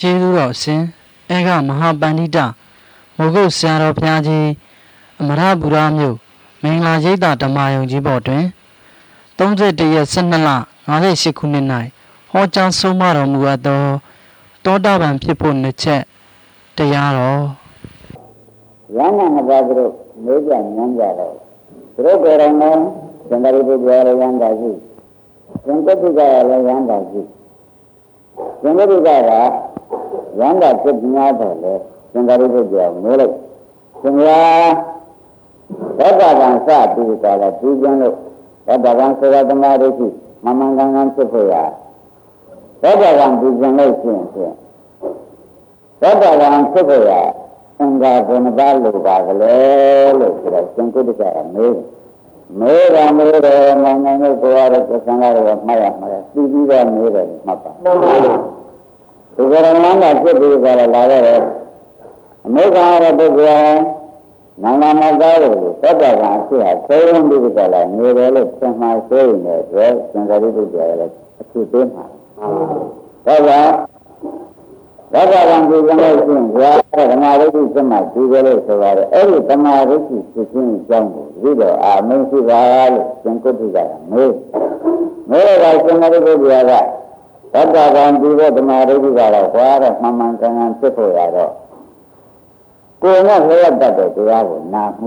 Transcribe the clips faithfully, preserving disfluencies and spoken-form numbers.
ကျေးဇူးတော်ရှင်အေကမဟာပန္နိတမိုးကုတ်ဆရာတော်ဘုရားကြီးအမရပူရမြို့မင်္ဂလာရိပ်သာဓမ္မယုံကြီးပေါ်တွင်သုံး၁ရက်၁၂လ၅၈ခုနှစ်၌ဟောကြားဆုံးမတော်မူအပ်သောတောတာပန်ဖြစ်ဖို့နှစ်ချက်တရားတော်ရဟန်းနှစ်ပါးတို့မေးကြညံကြတော့သူတို့ကိုယ်တိုင်လည်းသင်္ဃရိပုတ္တရာလည်းရဟန္တာရှိသင်္ကတိကလည်းရဟန္တာရှိသင်္ကတိကကရဟန္တာဖြစ်များတော့လေသင်္ဃရိပုတ္တရာမေးလိုက်သင်္ဃာသောတာပန်စပြီးကြလားပြီးကျင်းလို့သောတာပန်ဆိုတာသမာဓိရှိမမှန်ကန်ကန်ဖြစ်ဖို့ရသောတာပန်ပြီးကျင်းလို့ရှိရင်ဖြင့်သောတာပန်ဖြစ်ဖို့ရသင်္ဃာဘုံပါလို့ပါကလေးလို့ဆိုတော့သင်္ကုတ္တကမေးမေးတယ်မေးတယ်နိုင်ငံရဲ့ကိုယ်ရတဲ့သံဃာတွေမှတ်ရမှာပြီးပြီးတော့မေးတယ်မှတ်ပါဒီကရဏနာဖြစ်ပြီးကြလားလာတော့အမေကရတဲ့ပုဂ္ဂိုလ်နိုင်ငံမှာသားလို့သောတာပန်အဖြစ်ဟာသိရင်ပြီးကြလားနေတယ်လို့သင်မှာဆိုရင်လည်းသင်္ဃာရိပုတ္တရာလည်းအဖြစ်ပေးမှာဒါကြောင့်သောတာပန်ဒီကနေ့ရှင်ဘုရားဓမ္မရိပ်စိတ်မှဒီကလေးဆိုပါတယ်အဲ့ဒီဓမ္မရိပ်စိတ်ဖြစ်ခြင်းအကြောင်းကိုဒီတော့အာမင်းရှိပါလို့သင်္ကုတ္တိကမေးမေးတော့သင်္ဃရိပုတ္တရာကသောတာပန်ဒီကဓမ္မရိပ်စိတ်ကတော့ဘွားတော့မှန်မှန်ကန်ကန်ဖြစ်ဖို့ရတော့ကိုယ်နဲ့လျှက်တတ်တဲ့တရားကိုနာမှု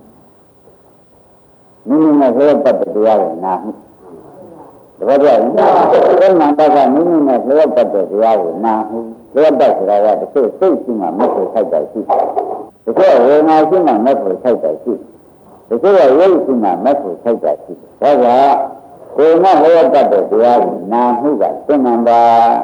မိမိနဲ့လျှက်တတ်တဲ့တရားကိုနာမှုတပည့်တော်ဘယ်မှာတတ်ကမိမိနဲ့လျှက်တတ်တဲ့တရားကိုနာမှုလျှက်တတ်ဆိုတာကတစ်ခုစိတ်ရှိမှမဟုတ်ထိုက်တယ်ရှိတယ်။တစ်ခုဝေဒနာရှိမှမဟုတ်ထိုက်တယ်ရှိတယ်။တစ်ခုရုပ်ရှိမှမဟုတ်ထိုက်တယ်ရှိတယ်။ဒါကကိုယ်နဲ့လျှက်တတ်တဲ့တရားကိုနာမှုကသိမှန်ပါ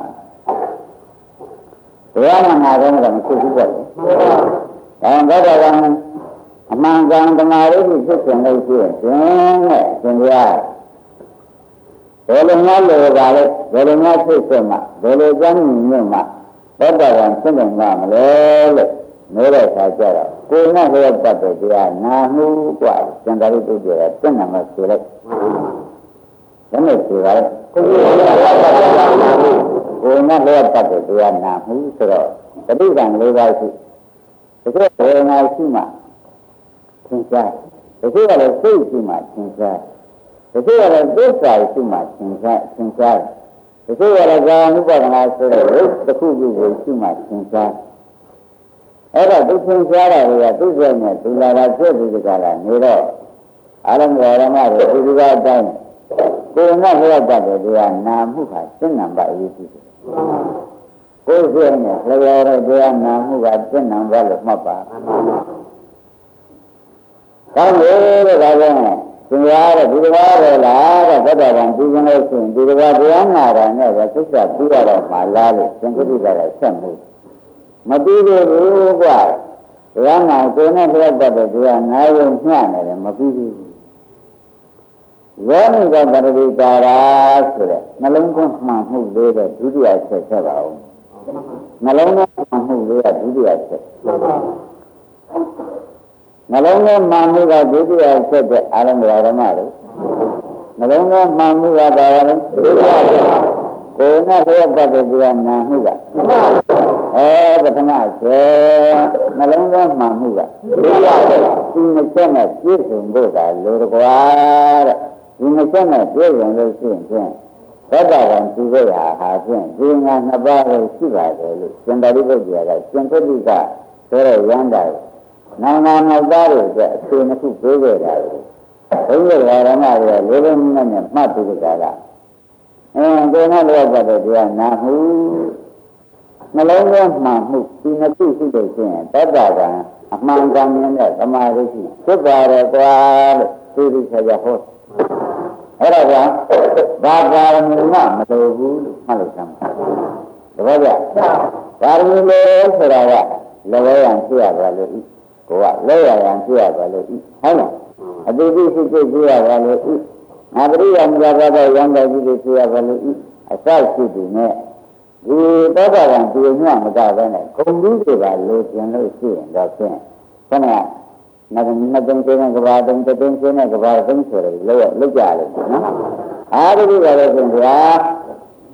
တရားနာနာတော့မရှိဘူးပေါ့လေ။ဒါကြောင့်ဘောဓဘာအမှန်ကန်ဓမ္မရိပ်ဖြစ်ခြင်းလို့ရှိရင်တဲ့သင်္ကြန်ဘယ်လိုများလိုပါလဲဘယ်လိုများဖြစ်ဆက်မှာဘယ်လိုကြမ်းမြင့်မှာဘောဓဘာဖြစ်နေမှာမလဲလို့မေးတဲ့အခါကျတော့ကိုယ်နဲ့လျက်ပတ်တဲ့တရားနာမှုกว่าသင်္ဃရိပုတ္တရာပြည့်နေမှာဆိုလိုက်ဒါနဲ့ဆိုပါလေကိုယ်နဲ့လျက်ပတ်တဲ့တရားနာမှုကိုယ်နဲ့လျက်ပတ်တဲ့တရားနာမှုဆိုတော့တတိကံလေးပါးရှိဒီလိုဝေဒနာရှိမှသင်္ကြန်ဒီလိုလည်းစိတ်ရှိမှသင်္ကြန်ဒီလိုလည်းသစ္စာရှိမှသင်္ကြန်သင်္ကြန်ဒီလိုလည်းကာမဥပါဒနာဆိုတဲ့တစ်ခုခုကိုရှိမှသင်္ကြန်အဲ့တော့သူသင်္ကြန်ရတွေကသူ့ရဲ့နဲ့သူလာတာဖြစ်ပြီးကြတာနေတော့အာရမရမတွေဒီလိုအတိုင်းကိုယ်နဲ့လျော့တတ်တဲ့တရားနာမှုဟာသင်္နံပါအရေးကြီးတယ်ကိုယ်စိတ်နဲ့လျော့တဲ့တရားနာမှုကသင်္နံပါလို့မှတ်ပါကောင်းပြီတဲ့ဒါကြောင့်သင်္ရားတဲ့ဒီတစ်ပါးပဲလားတဲ့ဘုရားကပြီးခြင်းလို့ရှိရင်ဒီတစ်ပါးတရားနာတာနဲ့ပဲသိစ္စာပြီးရတော့မှလားလို့သင်္ကုတ္တိကလည်းဆက်မှုမပြီးသေးဘူးကွာတရားနာကိုယ်နဲ့တရားတတ်တဲ့တရားနာရုံညှနေတယ်မပြီးဘူးယောနိကပရိဒိတာရာဆိုတဲ့နှလုံးသွင်းမှန်မှုလေးတဲ့ဒုတိယချက်ဆက်ပါဦးနှလုံးသွင်းမှန်မှုလေးကဒုတိယချက်နှလုံးသွင်းမှန်မှုကဒုတိယချက်တဲ့အာရမဓမ္မတို့နှလုံးသွင်းမှန်မှုကဘာလဲဒုတိယချက်ကိုယ်နဲ့လျက်ပတ်တဲ့တရားနာမှုကအဲပထမချက်နှလုံးသွင်းမှန်မှုကဒုတိယချက်ဒီနှစ်ချက်နဲ့ပြည့်စုံဖို့ကလိုတကွာတဲ့ဒီနှစ်ချက်နဲ့ပြည့်စုံလို့ရှိရင်ဖြင့်သောတာပန်သူ့ရဲ့ဟာဖြင့်ဒီငါနှစ်ပါးကိုရှိပါတယ်လို့သင်္ဃရိပုတ္တရာကသင်္ကုတ္တိကဆိုတဲ့ရဟန္တာနိုင်ငံနောက်သားတွေအတွက်အချိန်တစ်ခုပေးခဲ့တာလေဘုရားဓမ္မတွေကလေးလေးနက်နက်မှတ်ပြီးကြတာအင်းဒီနဲ့လောက်တဲ့တရားနာမှုနှလုံးသွင်းမှန်မှုဒီနှစ်ခုရှိလို့ရှိရင်သောတာပန်အမှန်ကန်တဲ့သမာဓိရှိဖြစ်ပါတယ်ကွာလို့သိသိချာချာဟောအဲ့ဒါကဘာပါရမီမမလိုဘူးလို့မှတ်လိုက်သမ်းတပည့်ကြပါရမီလို့ဆိုတာကလောရံဖြစ်ရပါလို့ဤကိုကလောရံဖြစ်ရပါလို့ဤဟုတ်လားအတိတိစိတ်စိတ်ဖြစ်ရပါလို့ဤငါပရိယမူလာတော့ရံတော်ကြီးတွေဖြစ်ရပါလို့ဤအစရှိသူနဲ့ဒီသောတာပန်ဒီညမကပဲနဲ့ဂုံကြီးတွေပါလို့ကျင်လို့ရှိရင်တော့ဖြင့်ခဏနတ်နတ်တုံးတဲ့ကဘာတုံးတုံးတဲ့ကဘာတုံးဆိုတယ်လို့လောက်ကြတယ်နော်အားဒီလိုပဲဆိုရင်ဗျာ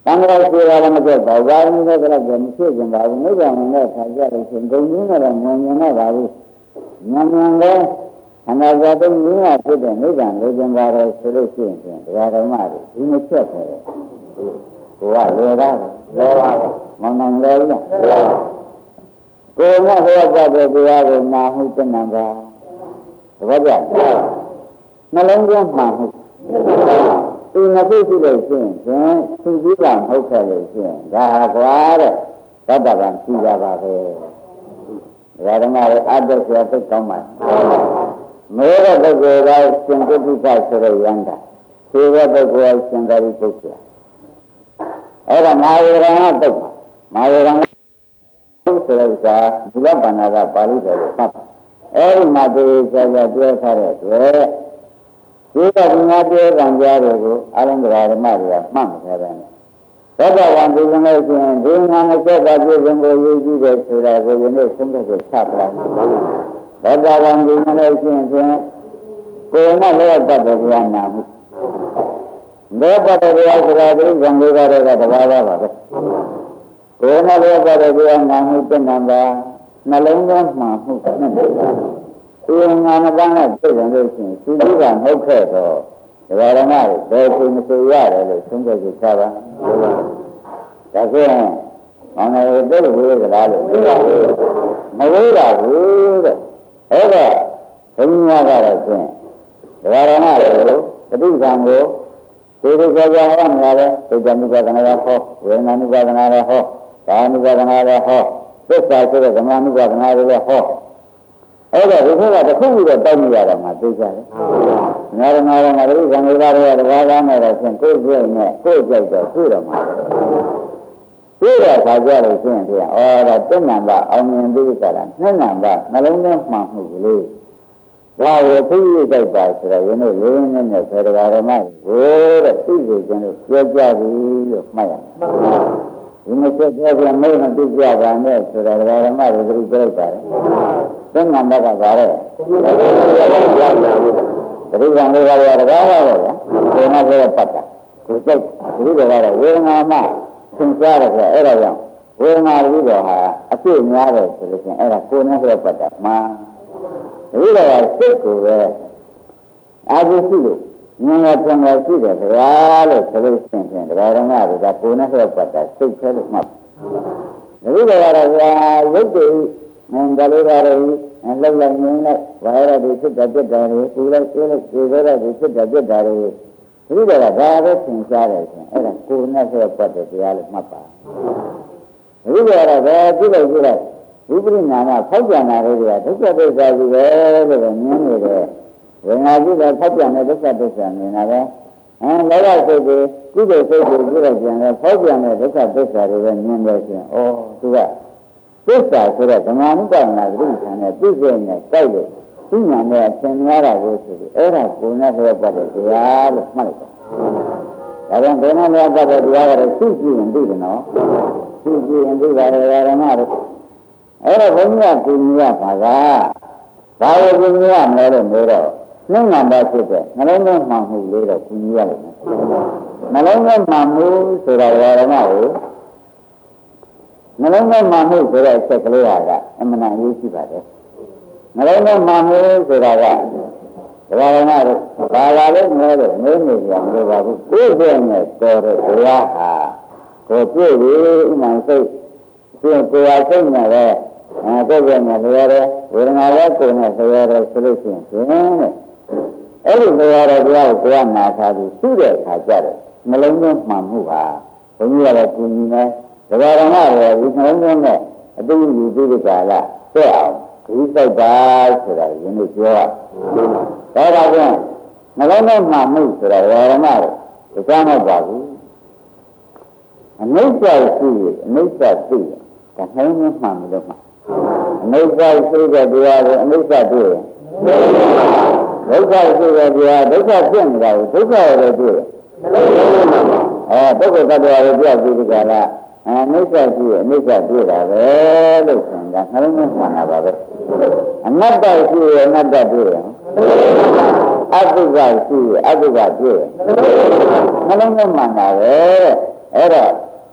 တန်ခါးပြေရလည်းမကြောက်ပါဘူးဘာလို့လဲဆိုတော့မရှိကြပါဘူးမိဘဝင်တဲ့ခါကြလို့ရှင်ဂုံကြီးနဲ့တော့ငြင်းနေပါဘူးညံညံလဲအနာဂတ်တုန်းကဖြစ်တဲ့မိဘလိုချင်ပါတယ်ဆိုလို့ရှိရင်တရားဓမ္မတွေဒီမချက်ပဲကိုကလေတာလေပါမနိုင်လေလားကိုယ်ကဟောတဲ့တရားကိုနာမှုတဏ္ဍာသဘောကျနှလုံးသွင်းမှမှုဒီငါသိရှိလို့ရှိရင်သူကြီးကဟုတ်ခဲ့လို့ရှိရင်ဒါဟာကွာတဲ့သတ္တဗံရှိကြပါပဲဒါဓမ္မရဲ့အတ္တဆရာသိကောင်းပါမေရပုဂ္ဂိုလ်ကရှင်ကုသိကဆိုရရန်တာသေရပုဂ္ဂိုလ်ကရှင်သာရိပုတ္တရာအဲ့ဒါမာယရဏတုတ်မာယရဏဆိုတဲ့ဥစ္စာဒီလပ္ပန္နာကပါဠိတော်ကိုဖတ်အဲ့ဒီမှာဒီဆရာပြောထားတဲ့အတွက်ဒီကဒီငါပြောကြံကြတွေကိုအလုံးစုံဓမ္မတွေကမှတ်ထားတယ်သောတာပန်ဒီလိုမျိုးဆိုရင်ဒီငါမဆက်တာပြည့်စုံကိုယူကြည့်တယ်ဆိုတာကိုယနေ့ဆုံးဖြတ်ချက်ချပလိုက်သောတာပန်ဒီလိုမျိုးဆိုရင်ကိုယ်နဲ့လည်းပတ်တယ်ဗျာနာမှုလောပတ်တယ်ဗျာဆိုတာဒီဇံလေးပါးတွေကတဘာဝပါပဲကိုယ်နဲ့လည်းပတ်တယ်ဗျာနာမှုတဏ္ဍာပါနှလုံးသွင်းမှမှုနဲ့ဒီငါမပန်းနဲ့ပြည့်စုံလို့ရှိရင်သူကြီးကဟုတ်ခဲ့တော့ဒကာရမတွေဘယ်ကိုမဆိုရတယ်လို့ဆုံးဖြတ်ချက်ချပါဒါဆိုရင်မောင်နယ်တို့ဝေးကြလားလို့မဝေးပါဘူးတဲ့အဲ့ဒါဘုရားကတော့ဖြင့်ဒကာရမတွေကိုပဋိသင်္ကိုဒီလိုကြောကြောဟောနေရတယ်ဒုက္ခမိပါဒနာဟောဝေဒနာမိပါဒနာဟောကာမိပါဒနာဟောသစ္စာဆိုတဲ့ဓမ္မမိပါဒနာတွေဟောအဲ့ဒါဒီခေတ်ကတစ်ခုပြီးတော့တောင်းနေရတာမှသိကြတယ်။ငါရငါရငါတို့ဇံဝေဘာတွေကတဘာသားနဲ့တော့ရှင်ကိုယ်ကျိုးနဲ့ကိုယ်ကြိုက်တော့သိတော့မှာ။သိတဲ့အခါကျလို့ရှိရင်ဒီအော်ဒါတဏ္ဍာပါအောင်မြင်ပြီးကြတာနှစ်နံပါတ်နှလုံးသွင်းမှမှုကလေး။ဒါကိုသိရကြိုက်ပါဆိုတော့ယနေ့လေးရင်းနဲ့ဆေဒဂါရမကိုတဲ့သိစေခြင်းလို့ပြောကြပြီလို့မှတ်ရမယ်။ဒီမဆက်ပြောပြန်မင်းမသိကြပါနဲ့ဆိုတော့ဒဂါရမတွေသူပြောလိုက်ပါတယ်။သင်္ကန်းဘက်ကပါတဲ့တတိယံလေးပါးရတကားပါတော့ဗျာဒီမှာလည်းပတ်တာဒီစိတ်ဒီလိုကတော့ဝေဒနာမှသင်ကြားတယ်ဆိုအဲ့ဒါကြောင့်ဝေဒနာလူတော်ဟာအပြည့်များတယ်ဆိုလို့ရှိရင်အဲ့ဒါကိုယ်နဲ့လည်းပတ်တာမှဒီလိုကစိတ်ကိုပဲအာဟုရှိလို့ဉာဏ်နဲ့ပြန်လာရှိတယ်ဗျာလို့ဆိုလို့ရှိရင်တရားဓမ္မတွေကကိုယ်နဲ့လည်းပတ်တာစိတ်ထဲလို့မှတ်ဒီလိုကတော့ဗျာရုပ်တည်မင်္ဂလာပါရီလောက်လိုက်နေလိုက်ဝါရတိဖြစ်တဲ့ပြတ်တာတွေပူလိုက်ကျိုးလိုက်ခြေသေးတဲ့ဖြစ်တဲ့ပြတ်တာတွေဒီလိုကဒါပဲသင်ကြားတယ်ဆိုရင်အဲ့ဒါကိုယ်နဲ့ဆိုပတ်တဲ့တရားလို့မှတ်ပါဒီလိုကတော့ဘယ်ကြည့်လိုက်ကြည့်လိုက်ဝိပရိနာမဖောက်ပြန်တာတွေကဒုက္ခဒုက္ခကြီးပဲလို့မြင်နေတယ်ဝိညာဉ်ကြီးကဖောက်ပြန်တဲ့ဒုက္ခဒုက္ခမြင်တာပဲအဲလောဘစိတ်တွေကုသိုလ်စိတ်တွေကြည့်လိုက်ပြန်လဲဖောက်ပြန်တဲ့ဒုက္ခဒုက္ခတွေပဲမြင်တယ်ဆိုရင်ဩသူကသစ္စာဆိုတဲ့ဓမ္မနုပါဒနာတိခံတဲ့ပြည့်စုံတဲ့တိုက်လို့သူညာနဲ့အသင်များတာကိုဆိုပြီးအဲ့ဒါကိုယ်နဲ့ပြောပတ်တဲ့တရားလို့မှတ်လိုက်တာဒါကြောင့်ဘယ်နဲ့ပြောပတ်တဲ့တရားကတော့သိကြည့်ရင်သိတယ်နော်သိကြည့်ရင်သိပါတယ်ဓမ္မတွေအဲ့တော့ဘုန်းကြီးကကိုကြီးရပါကဘာလို့ကိုကြီးရမလဲလို့ပြောတော့နှင်းငံပါဖြစ်တဲ့နှလုံးသွင်းမှန်မှုလေးတော့ကိုကြီးရတယ်နှလုံးသွင်းမှန်မှုဆိုတာဓမ္မကိုနှလုံးသွင်းမှမှုဆိုတဲ့အချက်ကလေးကအမှန်တန်ရေးရှိပါတယ်နှလုံးသွင်းမှမှုဆိုတာကဒါကလည်းဘာလာလို့မလဲလို့နေနေကြမလို့ပါဘူးကိုယ်ပြည့်နဲ့တော်တဲ့တရားဟာကိုယ်ပြည့်ပြီးဥမှန်စိတ်ပြည့်ကိုယ်အားစိတ်နဲ့ပဲအဲကိုယ်ပြည့်နဲ့လျော်တယ်ဝေဒနာလည်းကိုယ်နဲ့လျော်တယ်ဆိုလို့ရှိရင်ဖြင့်တဲ့အဲ့ဒီလျော်တဲ့တရားကိုကိုယ်ကနာထားပြီးသိတဲ့အခါကျတော့နှလုံးသွင်းမှမှုဟာဘုန်းကြီးကလည်းကိုယ်ကြီးနဲ့ဒဂါရမတွေဒီနှလုံးသွင်းတဲ့အတူယူပြီးဒီကလာတဲ့အောင်ဒီစိတ်ပါဆိုတာယင်းလို့ပြောရဒါဒါဖြင့်နှလုံးသွင်းမှမှုဆိုတာဒဂါရမတွေကြားမပါဘူးအနိစ္စရှိအနိစ္စသိဒါနှလုံးသွင်းမှမလို့မှအနိစ္စရှိတဲ့တရားကိုအနိစ္စတွေ့ရင်ဒုက္ခရှိတဲ့တရားဒုက္ခဖြစ်နေတာကိုဒုက္ခရတဲ့တွေ့အဲဒုက္ခတ attva ကိုပြောပြီးဒီကလာအနိစ္စရှိအနိစ္စတွေ့တာပဲလို့ဆိုတာနှလုံးသွင်းမှန်တာပါပဲအနတ္တရှိအနတ္တတွေ့ရင်အတုကရှိအတုကတွေ့ရင်နှလုံးသွင်းမှန်တာပဲအဲ့တော့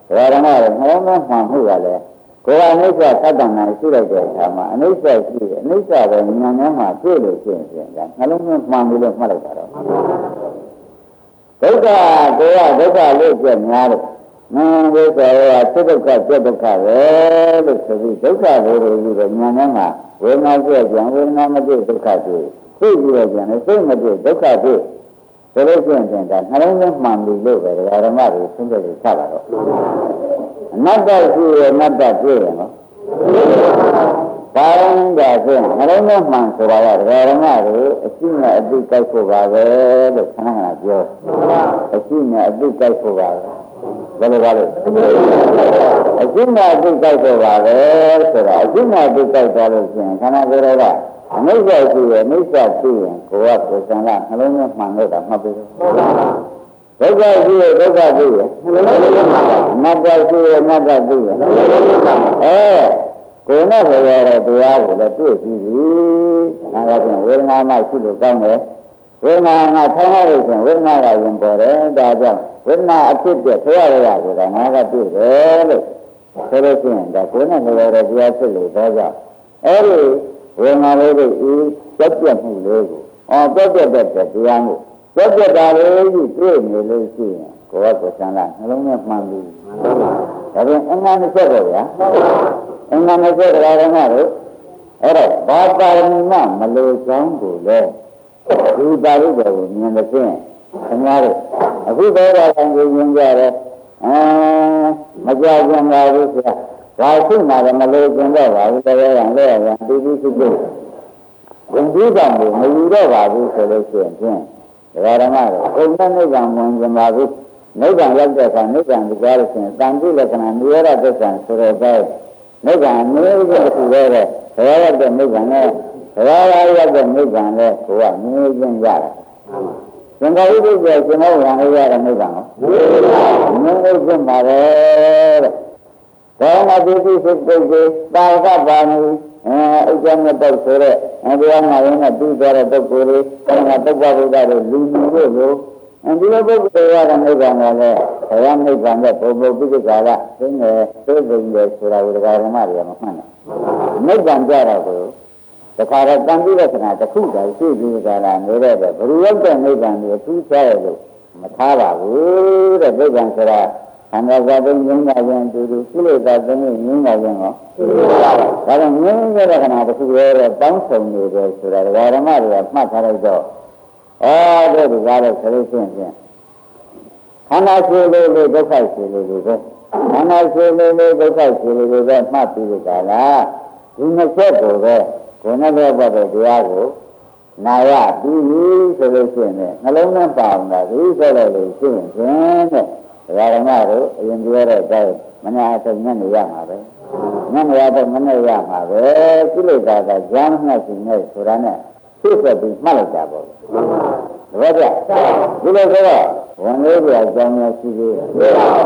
ဒါရမရဲ့နှလုံးသားမှန်မှုကလည်းကိုယ်ကအနိစ္စသတ္တနာရှိလိုက်တဲ့အခါမှာအနိစ္စရှိတယ်အနိစ္စပဲဉာဏ်ထဲမှာပြည့်လို့ရှိရင်ဖြင့်ဒါနှလုံးသားမှန်ပြီလို့မှတ်လိုက်တာတော့ဒုက္ခကိုယ်ကဒုက္ခလို့ပြများတယ်မင်းဒုက္ခရောသုဒ္ဓကပြဒုက္ခပဲလို့ဆိုပြီးဒုက္ခလေးတွေပြီးတော့ဉာဏ်ထဲမှာဝေဒနာပြကြံဝေဒနာမပြဒုက္ခပြသိပြီးတော့ကြံလေသိမပြဒုက္ခပြဒါလို့ရှိရင်ဒါနှလုံးသားမှန်ပြီလို့ပဲဓမ္မတွေသင်္ကြန်ချတာတော့အနတ္တရှိရအနတ္တပြည့်ရနော်ဒါရင်ဒါဖြင့်နှလုံးသားမှန်ဆိုတာကဓမ္မတွေအရှိနဲ့အတိကြိုက်ဖို့ပါပဲလို့ခဏခဏပြောအရှိနဲ့အတိကြိုက်ဖို့ပါပဲဘယ်လိုပါလဲအရှိနဲ့အတိကြိုက်ဖို့ပါပဲဆိုတာအရှိနဲ့အတိကြိုက်သွားလို့ရှိရင်ခန္ဓာကိုယ်တော်ကအနိစ္စရှိရအနိစ္စရှိရင်ကိုယ်ကကိုယ်စံကနှလုံးသားမှန်လို့တာမှတ်ပြီးတော့ဒုက္ခရှိရဒုက္ခရှိရအနတ္တရှိရအနတ္တရှိရအဲကိုယ်နဲ့ဆိုရတဲ့တရားကိုလည်းတွေ့ပြီးပြီ။ဒါကပြန်ဝေဒနာမှရှိလို့ကောင်းတယ်။ဝေဒနာကထိုင်ရလို့ဆိုရင်ဝေဒနာကရင်ပေါ်တယ်။ဒါကြောင့်ဝေဒနာအဖြစ်ပြဆွရရရဆိုတာငါကတွေ့တယ်လို့ဆိုလို့ရှိရင်ဒါကိုယ်နဲ့ဆိုရတဲ့တရားဖြစ်လို့ဒါကြောင့်အဲဒီဝေဒနာလေးကိုဤပြတ်ပြတ်မှုလေးကိုအော်ပြတ်ပြတ်တဲ့တရားကိုပြတ်ပြတ်တာလေးကြီးတွေ့နေလို့ရှိရင်ကိုယ်ကကိုယ်ဆန္ဒနှလုံးနဲ့မှန်ပြီ။ဒါပြန်အမှန်တစ်ချက်ပေါ့ဗျာ။အမှန်နဲ့ဆိုတရားဓမ္မတို့အဲ့တော့ဘာပါရမီမှမလိုချောင်းကိုလေဒီပါဠိတော်ကိုမြင်တဲ့ဖြင့်ခင်ဗျားတို့အခုသောတာပန်ကိုမြင်ကြတယ်အဲမကြောက်ကြပါဘူးဆရာဘာရှိမှလည်းမလိုချင်တော့ပါဘူးတရားရံလဲရံဒီဒီဖြစ်ဖြစ်ဝင်ပြီးတော့မယူတော့ပါဘူးဆိုလို့ရှိရင်ဖြင့်တရားဓမ္မတို့ဘုံနဲ့နိဗ္ဗာန်ဝင်ကြပါဘူးနိဗ္ဗာန်ရောက်တဲ့အခါနိဗ္ဗာန်ကိုကြားလို့ရှိရင်တန်တိလက္ခဏာနိရောဓသစ္စာဆိုတော့နိဗ္ဗာန်မျိုးစုံတစ်ခုပဲတဲ့ဘယ်ရောက်တဲ့နိဗ္ဗာန်နဲ့ဘယ်ရောက်တဲ့နိဗ္ဗာန်လဲကိုကမျိုးချင်းရတာသင်္ခါရုပ္ပကျေကျွန်တော်ဝင်ရတဲ့နိဗ္ဗာန်ကိုမျိုးချင်းပါပဲတဲ့ဘောမတိတိစိတ်ပုဂ္ဂိုလ်တာဝကပါဏိအဲဥစ္စာနဲ့တော့ဆိုတဲ့အဲဒီမှာရင်းနဲ့ပြီးသွားတဲ့ပုဂ္ဂိုလ်တွေအဲဒါတုပ္ပဗုဒ္ဓတွေလူမျိုးတို့လိုအဲဒီလိုပုဂ္ဂိုလ်ရတဲ့နိဗ္ဗာန်ကလည်းဘုရားနိဗ္ဗာန်နဲ့ဘုံဘုပိဋကကသိနေသိသိနေဆိုတာကိုတရားဓမ္မတွေကမမှန်ဘူး။နိဗ္ဗာန်ကြတော့ကိုတခါတော့တန်ပြီးတဲ့ခဏတစ်ခုတည်းရှိပြီးကြတာနေတဲ့ဘယ်လိုရောက်တဲ့နိဗ္ဗာန်ကိုသူးစားရလို့မထားပါဘူးတဲ့နိဗ္ဗာန်ဆိုတာခန္ဓာသာသိငြိမ်းတာရင်တူတူကုလေသာသိငြိမ်းတာရင်ဟောဒါကြောင့်ငြိမ်းတဲ့ခဏတစ်ခုရဲ့တောင်းဆုံနေတယ်ဆိုတာတရားဓမ္မတွေကမှတ်ထားလိုက်တော့အဲဒါဒီကားတော့ဆိုလို့ရှိရင်ခန္ဓာရှိလို့လို့ဒုက္ခရှိလို့လို့ပဲခန္ဓာရှိလို့လို့ဒုက္ခရှိလို့လို့ပဲမှတ်ပြီးကြလားဒီနှစ်ချက်ကိုပဲကိုယ်နဲ့ဘက်တဲ့တရားကိုနာရပြီးပြီဆိုလို့ရှိရင်နှလုံးသွင်းပါအောင်လားဒီဆိုတော့လို့ရှိရင်ဖြင့်တဲ့တရားဓမ္မတို့အရင်ပြောတဲ့အတိုင်းမနာအထုတ်ညနေရမှာပဲညနေရတော့မနေ့ရမှာပဲကိလေသာကဈာန်မှတ်စီနေဆိုတာနဲ့ဖြစ်ဆက်ပြီးမှတ်လိုက်တာပေါ့တပည့်ကြဒီလိုဆိုတော့ဝန်လေးပြအကြောင်းများရှိသေးတယ်ဟုတ်ပါ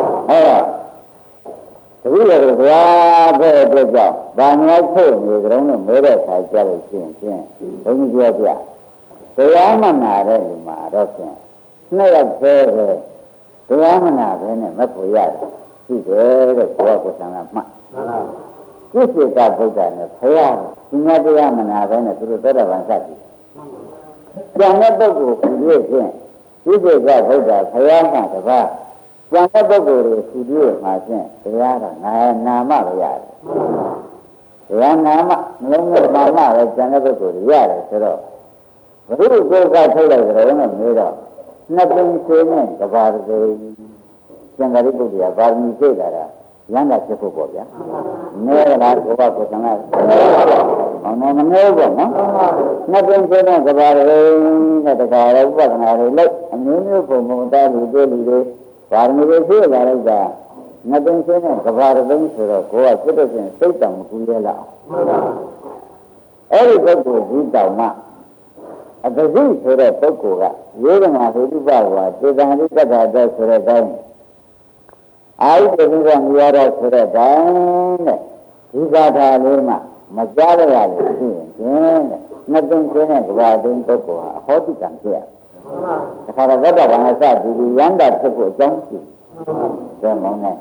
ဘူးတပည့်တော်ဘုရားဘယ်အတွက်ကြောင့်ဗာများထုတ်နေကြုံနဲ့မဲတဲ့ခါကြလို့ရှိရင်ဖြင့်ဘုန်းကြီးပြောပြတရားမနာတဲ့လူမှာတော့ဖြင့်နှစ်ရက်သေးတယ်တရားမနာဘဲနဲ့မဖို့ရတယ်ရှိတယ်တဲ့ဘုရားကိုယ်ဆံကမှတ်ကုသိုလ်ကဗုဒ္ဓနဲ့ဖရာဒီမြတ်တရားမနာဘဲနဲ့သူတို့သောတာပန်စသည်ကျန်တဲ့ပုဂ္ဂိုလ်ကိုပြည့်ဖြင့်ကုသိုလ်ကဗုဒ္ဓဖရာကတပါးကျန်တဲ့ပုဂ္ဂိုလ်တွေသူပြည့်မှာဖြင့်တရားကနာနာမပဲရတယ်တရားနာမနှလုံးနဲ့နာမပဲကျန်တဲ့ပုဂ္ဂိုလ်တွေရတယ်ဆိုတော့ဘုရုကိုယ်ကထုတ်လိုက်ကြတယ်နဲ့မေးတော့နှစ်ပင်သေးနဲ့တပါးသေးကျန်တဲ့ပုဂ္ဂိုလ်ကဗာမီသိတာကရန်တာဖြစ်ဖို့ပေါ့ဗျာနဲလားဘုရားကိုယ်ကနာအောင်မနေဘူးနော်နှစ်ပင်သေးနဲ့တပါးသေးနဲ့တပါးရောဥပဒနာတွေလိုက်အမျိုးမျိုးပုံပုံတားလူတွေလူတွေဗာမီတွေဖြစ်လာလိုက်တာနှစ်ပင်သေးနဲ့တပါးသေးဆိုတော့ကိုယ်ကစိတ်တည်းစိတ်တောင်မကူရဲလားအဲ့ဒီပုဂ္ဂိုလ်ဒီတောင်မှအတသိဆိုတဲ့ပုဂ္ဂိုလ်ကယေဒနာဟိတုပဝါစေတံရိတ္တတဲ့ဆိုတဲ့အတိုင်းအာယုတတိကမြရတဲ့ဆိုတဲ့အတိုင်းတဲ့ဒီကာထာလေးမှမကြားရရလို့ရှိရင်ဖြင့်တဲ့နှစ်သိန်းကျင်းတဲ့ကဘာသိန်းပုဂ္ဂိုလ်ဟာအဟောတိကံဖြစ်ရတခါတော့ဗတ္တဗံအစဒီဒီရန္တာဖြစ်ဖို့အကြောင်းရှိတယ်မောင်းနေ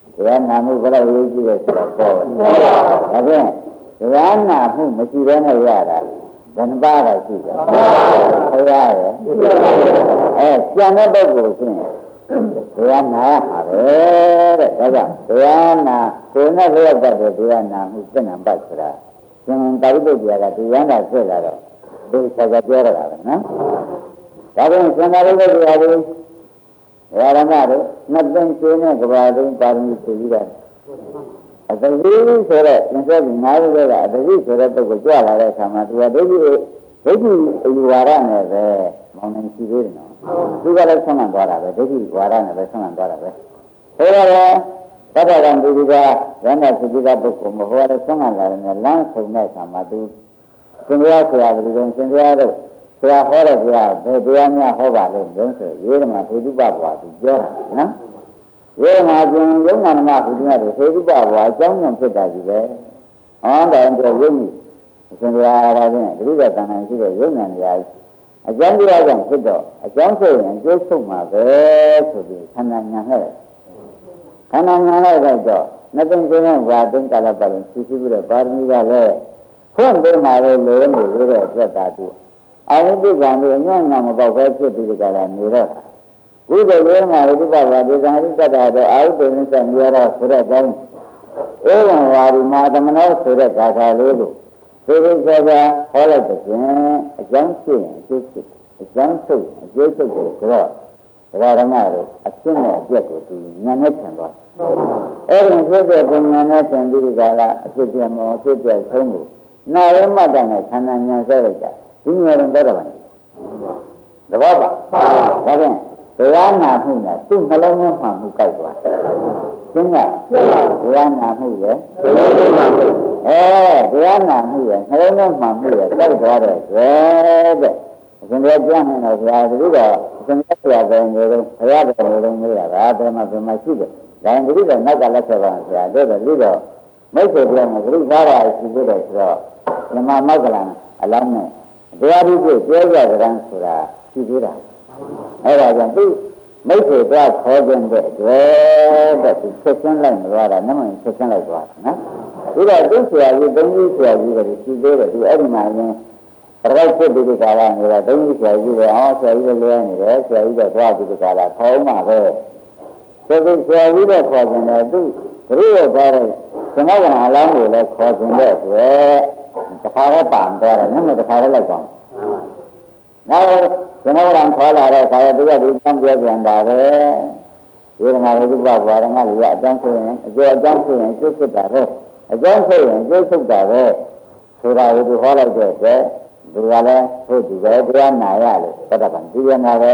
တရားနာမှုဘယ်လိုရေးကြည့်လဲဆိုတော့ပေါ့ဒါဖြင့်တရားနာမှုမရှိဘဲနဲ့ရတာဘယ်နှပါးတော့ရှိတယ်ဘုရားရဲ့အဲကျန်တဲ့ပုဂ္ဂိုလ်ချင်းတရားနာရမှာပဲတဲ့ဒါကြောင့်တရားနာကိုယ်နဲ့လျောက်တတ်တဲ့တရားနာမှုစိတ်နံပါတ်ဆိုတာရှင်တာရိပုတ္တရာကတရားနာဆက်လာတော့ဒီဆက်ကြပြောရတာပဲနော်ဒါကြောင့်ရှင်တာရိပုတ္တရာကရဟမတို့နှစ်သိန်းကျင်းတဲ့ကဘာသိန်းပါရမီဖြည့်ပြီးတာအတတိဆိုတဲ့သင်္ကေတနားရတဲ့အတတိဆိုတဲ့ပုဂ္ဂိုလ်ကြွလာတဲ့အခါမှာသူကဒိဋ္ဌိဒိဋ္ဌိအယူဝါဒနဲ့ပဲမောင်းနေရှိသေးတယ်နော်သူကလည်းဆုံးမသွားတာပဲဒိဋ္ဌိဝါဒနဲ့ပဲဆုံးမသွားတာပဲဆိုတော့တတ္တကံဒီကရဟန္တာစိတ္တကပုဂ္ဂိုလ်မဟုတ်တဲ့ဆုံးမလာတဲ့လမ်းဆုံးတဲ့အခါမှာသူသင်္ကေတဆရာကဒီလိုသင်္ကေတတို့ဆရာဟောတဲ့တရားဘယ်တရားများဟောပါလဲလို့ဆိုရေဓမ္မသေတုပဘွားသူပြောတာနော်ရေဓမ္မကျင်ယုံနာမဘုရားတို့သေတုပဘွားအကြောင်းကြောင့်ဖြစ်တာကြီးပဲဟောတယ်ပြောယုံကြည်အရှင်ဘုရားအားဖြင့်တတိယတန်တိုင်းရှိတဲ့ယုံနာနေရာအကြောင်းတရားကြောင့်ဖြစ်တော့အကြောင်းဆိုရင်အကျိုးဆုံးမှာပဲဆိုပြီးခန္ဓာညာနဲ့ခန္ဓာညာနဲ့တော့နှစ်သိန်းကျင်းတဲ့ဘွားသိန်းကာလပတ်ရင်ရှိရှိပြီးတော့ပါရမီကလည်းဖွင့်ပေးမှာလို့လို့နေရတဲ့အတွက်သာသူအာရုံပြုကံတွေအညံ့ငါမပေါက်ပဲဖြစ်ပြီးကြတာနေတော့ကုသိုလ်ရေးမှာဝိပဿနာဒီကံရိတ္တတော့အာရုံပြုနေဆက်နေရတော့ဆိုတဲ့အတိုင်းဧဝံဝါဒီမာသမနောဆိုတဲ့ဂါထာလေးကိုဒီလိုဆိုကြဟောလိုက်တဲ့ပြင်အကြောင်းဖြစ်ရင်အကျိုးဖြစ်အကြောင်းထုတ်အကျိုးထုတ်ကိုဆိုတော့ဒကာဓမ္မတို့အရှင်းနဲ့အပြက်ကိုသူဉာဏ်နဲ့ထင်သွားအဲ့ဒီဖြစ်တဲ့ဉာဏ်နဲ့ထင်ပြီးကြတာအဖြစ်ပြမောအဖြစ်ပြဆုံးကိုနာရမတ္တနဲ့ခန္ဓာဉာဏ်ဆက်လိုက်တာဒီငယ်ရင်တော့တယ်သဘောပါဒါဖြင့်တရားနာမှုနဲ့သူ့နှလုံးသွင်းမှမှုကြိုက်သွားရှင်းလားတရားနာမှုရဲ့အဲတရားနာမှုရဲ့နှလုံးသွင်းမှမှုရဲ့ကြိုက်သွားတဲ့တဲ့အရှင်ဘုရားကြားနေတော့ဘုရားတတိတော့အရှင်ဘုရားပြောနေတယ်ဘုရားတော်လုံးနေတာကဘယ်မှာဘယ်မှာရှိတယ်ဒါရင်တတိတော့နောက်ကလက်ဆက်ပါဘုရားတဲ့တတိတော့မိတ်ဆွေပြောနေတတိသားတာရှိသေးတယ်ဆိုတော့ဓမ္မမောက္ကလံအလောင်းနဲ့တရားဓုကိုပြောကြကြတယ်ဆိုတာရှိသေးတာအဲဒါကြောင့်သူမိတ်ဆွေကခေါ်ခြင်းတဲ့အတွက်တဲ့သူဆက်ချင်းလိုက်မသွားတာနမင်းဆက်ချင်းလိုက်သွားတာနော်ပြီးတော့သူဆရာကြီးသုံးကြီးဆရာကြီးတွေရှိသေးတယ်သူအဲ့ဒီမှာရင်းရိုက်ဖြစ်ပြီးဒီကာလနေတာသုံးကြီးဆရာကြီးတွေအော်ဆရာကြီးတွေလဲနေတယ်ဆရာကြီးတွေသွားပြီးဒီကာလခေါင်းမှာပဲသူကဆရာကြီးတွေခေါ်ခြင်းတယ်သူဘုရားသွားတဲ့သမောကနာအလောင်းကိုလည်းခေါ်ခြင်းတဲ့အတွက်တခါတော့ပန်သွားတယ်နမတခါတော့လိုက်သွားနောက်ကျွန်တော်တို့ခေါ်လာတဲ့ခါရတူကဒီကံပြောပြန်တာပဲဒီမှာဝိသုဘဘဝရငါလူကအကြောင်းဆိုရင်အကျိုးအကြောင်းဆိုရင်ကျုပ်ဖြစ်တာပဲအကြောင်းဆိုရင်ကျုပ်ထုတ်တာပဲဆိုတာကိုသူဟောလိုက်တဲ့အတွက်ဒီကလည်းဟုတ်ဒီပဲတရားနာရလို့သတ္တပံဒီရနာပဲ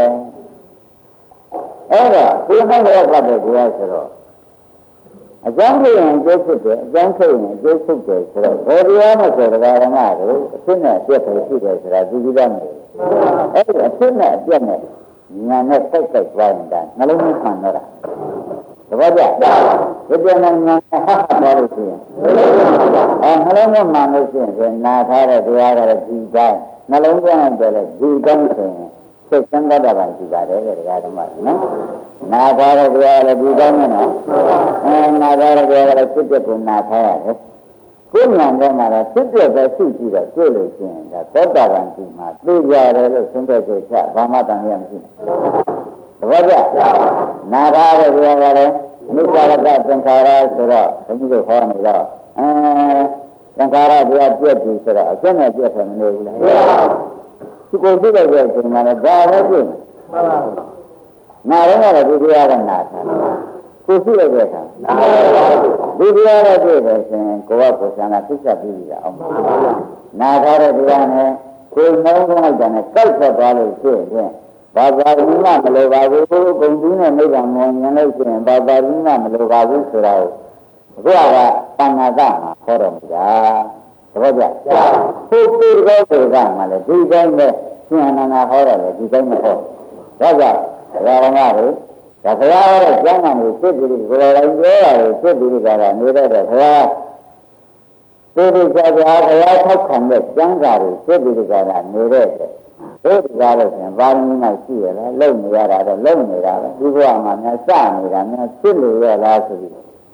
အဲ့တော့ဒီမှာလည်းပတ်တဲ့တရားဆိုတော့အကြောင်းဆိုရင်ကျုပ်ဖြစ်တယ်အကြောင်းဆိုရင်ကျုပ်ထုတ်တယ်ဆိုတော့ဘယ်တရားမှဆိုတရားဓမ္မတို့အဖြစ်နဲ့အပြည့်ပဲရှိတယ်ဆိုတာသိကြတယ်အဲ့ဒီအဖြစ်နဲ့အပြည့်နဲ့ညာနဲ့တိုက်တိုက်သွားရင်ဒါနှလုံးသွင်းခံရတာသဘောကျဒီပြန်နဲ့ညာနဲ့ဟာဟာသွားလို့ရှိရင်အဲနှလုံးသွင်းမှလို့ရှိရင်နာထားတဲ့တရားကလည်းဒီတိုင်းနှလုံးသွင်းတယ်လေဒီတိုင်းဆိုရင်စိတ်ဆန်းတတ်တာပါရှိပါတယ်တဲ့တရားဓမ္မနော်နာထားတဲ့တရားလည်းဒီတိုင်းနဲ့နော်အဲနာထားတဲ့တရားကလည်းဖြစ်တဲ့ကိုနာထားရတယ်ကိုယ်ဉာဏ်ထဲမှာတော့ဖြစ်တဲ့ပဲရှိကြည့်တော့တွေ့လို့ရှိရင်ဒါသောတာပန်ကြီးမှာသိကြတယ်လို့ဆုံးဖြတ်ချက်ချဘာမှတန်ရမရှိဘူး။သဘောကျ။နာရတဲ့ဘုရားကလည်းမိစ္ဆာရကသင်္ခါရဆိုတော့ဘုန်းကြီးတို့ဟောနေတော့အဲသင်္ခါရဘုရားပြည့်ပြီဆိုတော့အကျဉ်းနဲ့ပြည့်တယ်မနေဘူးလား။ဒီကိုပြည့်တဲ့အချိန်မှာလည်းဒါပဲပြည့်။မှန်ပါဘူး။နာရတဲ့ဒီဘုရားကနာတယ်။ကိုရှိရတဲ့အခါဒီတရားနဲ့တွေ့တယ်ဆိုရင်ကိုယ်ကကိုယ်ဆန္ဒသိချက်ပြီးပြီအောင်ပါနာထားတဲ့တရားနဲ့ကိုယ်နှောင်းနှောင်းလိုက်တယ်ကောက်ဆက်သွားလို့ရှိရင်ဘာသာရင်းမမလိုပါဘူးဂုံကြီးနဲ့မိဘမောင်ဉာဏ်လို့ရှိရင်ဘာသာရင်းမမလိုပါဘူးဆိုတာကိုဘုရားကသံဃာကမှာခေါ်တော်မူတာသဘောကျဟုတ်ပြီကောဆိုကမှလည်းဒီတိုင်းနဲ့ရှင်အနန္ဒဟောတယ်လေဒီတိုင်းမဟုတ်ဒါကြောင့်ဘုရားတော်ကဒါဘုရားရဲ့ကျမ်းဂန်ကိုသိပြီးဒီလိုတိုင်းပြောရတယ်သိပြီးကြတာနေတော့ဘုရားသိပြီးကြတာဘုရားထောက်ခံတဲ့ကျမ်းဂန်ကိုသိပြီးကြတာနေတဲ့တို့ဒီကားလို့ရှင်ပါရမီနဲ့ရှိရလားလုံနေရတာတော့လုံနေတာပဲဒီဘဝမှာများစနေတာများဖြစ်လို့ရလားဆိုပြီး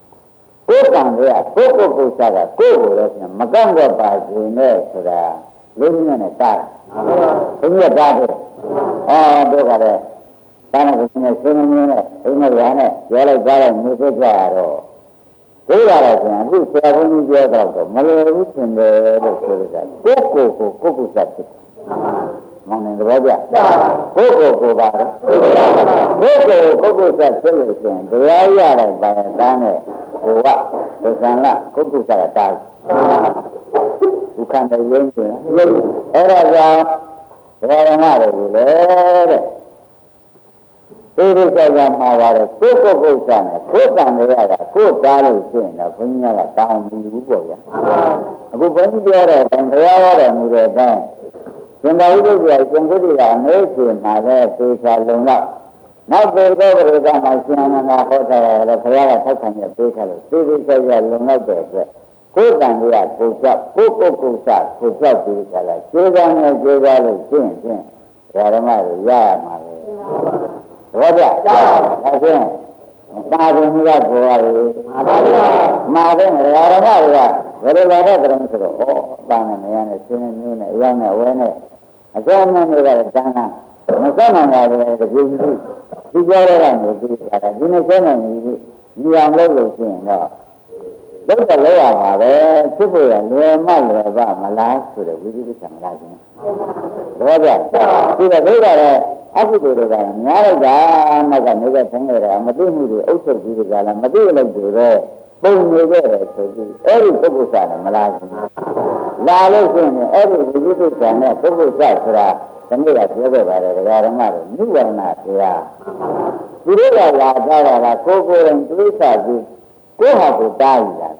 ကိုယ်ကံတွေကကိုယ်ကိုယ်ကိုယ်စားတာကိုယ်ကိုယ်လည်းပြန်မကန့်တော့ပါဘူးနဲ့ဆိုတာလေးလေးနဲ့တားဘုရားတားတယ်အော်တို့ကလည်းတားနေတယ်နဲ့စဉ်းနေနဲ့အိမ်မရနဲ့ပြောလိုက်ကြတော့နေဖြစ်ကြတော့ဒိဋ္ဌာရဆိုရင်အခုဆရာဘုန်းကြီးပြောတော့မလွယ်ဘူးသင်တယ်လို့ဆိုကြတယ်ကိုယ်ကိုယ်ကိုကိုယ်ကိုယ်စားဖြစ်မောင်နေသဘောကျကိုယ်ကိုယ်ကိုပါတော့ကိုယ်ကိုယ်ကိုကိုယ်စားဖြစ်လို့ဆိုရင်တရားရတဲ့ဘာသာတန်းနဲ့ဟိုကဒုက္ခလားကိုယ်ကိုယ်စားတားဒုက္ခနဲ့ရင်းချင်းအဲ့ဒါကြောင့်ဘယ်မှာလဲတဲ့ဒီလိုကြောင့်မှာပါတယ်ကိုယ်ကိုယ်ကိုယ်စားနဲ့ကိုယ်တန်ရတာကိုယ်တားလို့ရှိရင်တော့ဘုန်းကြီးကတောင်းပြီးဘူးပေါ့ဗျာအခုဘုန်းကြီးပြောတဲ့တရားရတဲ့မူတဲ့အတိုင်းသင်္ဃာဝိဒ္ဓရဲ့ကျင့်ကုသိုလ်ကအနည်းဆုံးမှာလည်းသေချာလုံလောက်နောက်ပေတော့ဘုရားမှာရှင်အနန္ဒဟောထားတယ်လည်းဘုရားကထောက်ခံရပေးထားလို့သေသေးချာချာလုံလောက်တဲ့အတွက်ကိုယ်တန်ရကိုယ်ကြောက်ကိုယ်ကိုယ်ကိုယ်စားကိုယ်ကြောက်ပြီးကြလားကျေးဇူးနဲ့ကျေးဇူးလို့ရှင်းရှင်းဓမ္မတွေရရမှာလေဘောကြဒါဖြင့်တာဘုံကဘောရတယ်မှာတဲ့ဓမ္မတွေကဘယ်လိုလာတဲ့ကြုံဆိုတော့ဩတာနဲ့မရနဲ့ရှင်းနေမျိုးနဲ့အရောက်နဲ့ဝဲနဲ့အကြောင်းနဲ့တွေကတန်းတန်းမစနိုင်ပါဘူးတကယ်ကြီးဒီကြောရတာမျိုးဒီကဒီနေ့ကျနေပြီဒီအောင်လုပ်လို့ရှိရင်တော့လောက်တော့လောက်ရပါပဲဖြစ်ဖို့ရလွယ်မလွယ်ပါမလားဆိုတဲ့ဝိသုဒ္ဓံလာခြင်းဘောကြဒီတော့ဒိဋ္ဌာရဲ့အကုသိုလ်တွေကများလိုက်တာမှကနေကဆင်းနေတာမသိမှုတွေအုပ်ချုပ်ပြီးကြလားမသိလိုက်တွေတော့ပုံနေခဲ့တယ်ဆိုပြီးအဲ့ဒီပုဂ္ဂိုလ်စားတယ်မလားဘူးလာလို့ရှိရင်အဲ့ဒီဝိသုဒ္ဓံနဲ့ပုဂ္ဂိုလ်စားဆိုတာဒီနေ့ကပြောခဲ့ပါတယ်ဒကာဓမ္မတွေနိဝရဏတရားဒီလိုကလာကြတာကကိုယ်ကိုယ်တိုင်သိချပြီးကိုယ်ဟာကိုတားယူတာ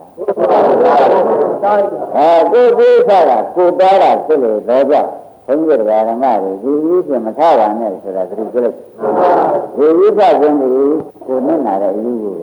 အဲကိုယ်ကိုယ်စားတာကိုယ်တားတာဖြစ်လို့တော့ကြောင့်ဘုန်းကြီးတရားဓမ္မတွေဒီလိုပြင်မထားပါနဲ့ဆိုတာသတိပြုလိုက်ဒီဝိပဿနာကိုကိုယ်နဲ့နာတဲ့အယူကိုရ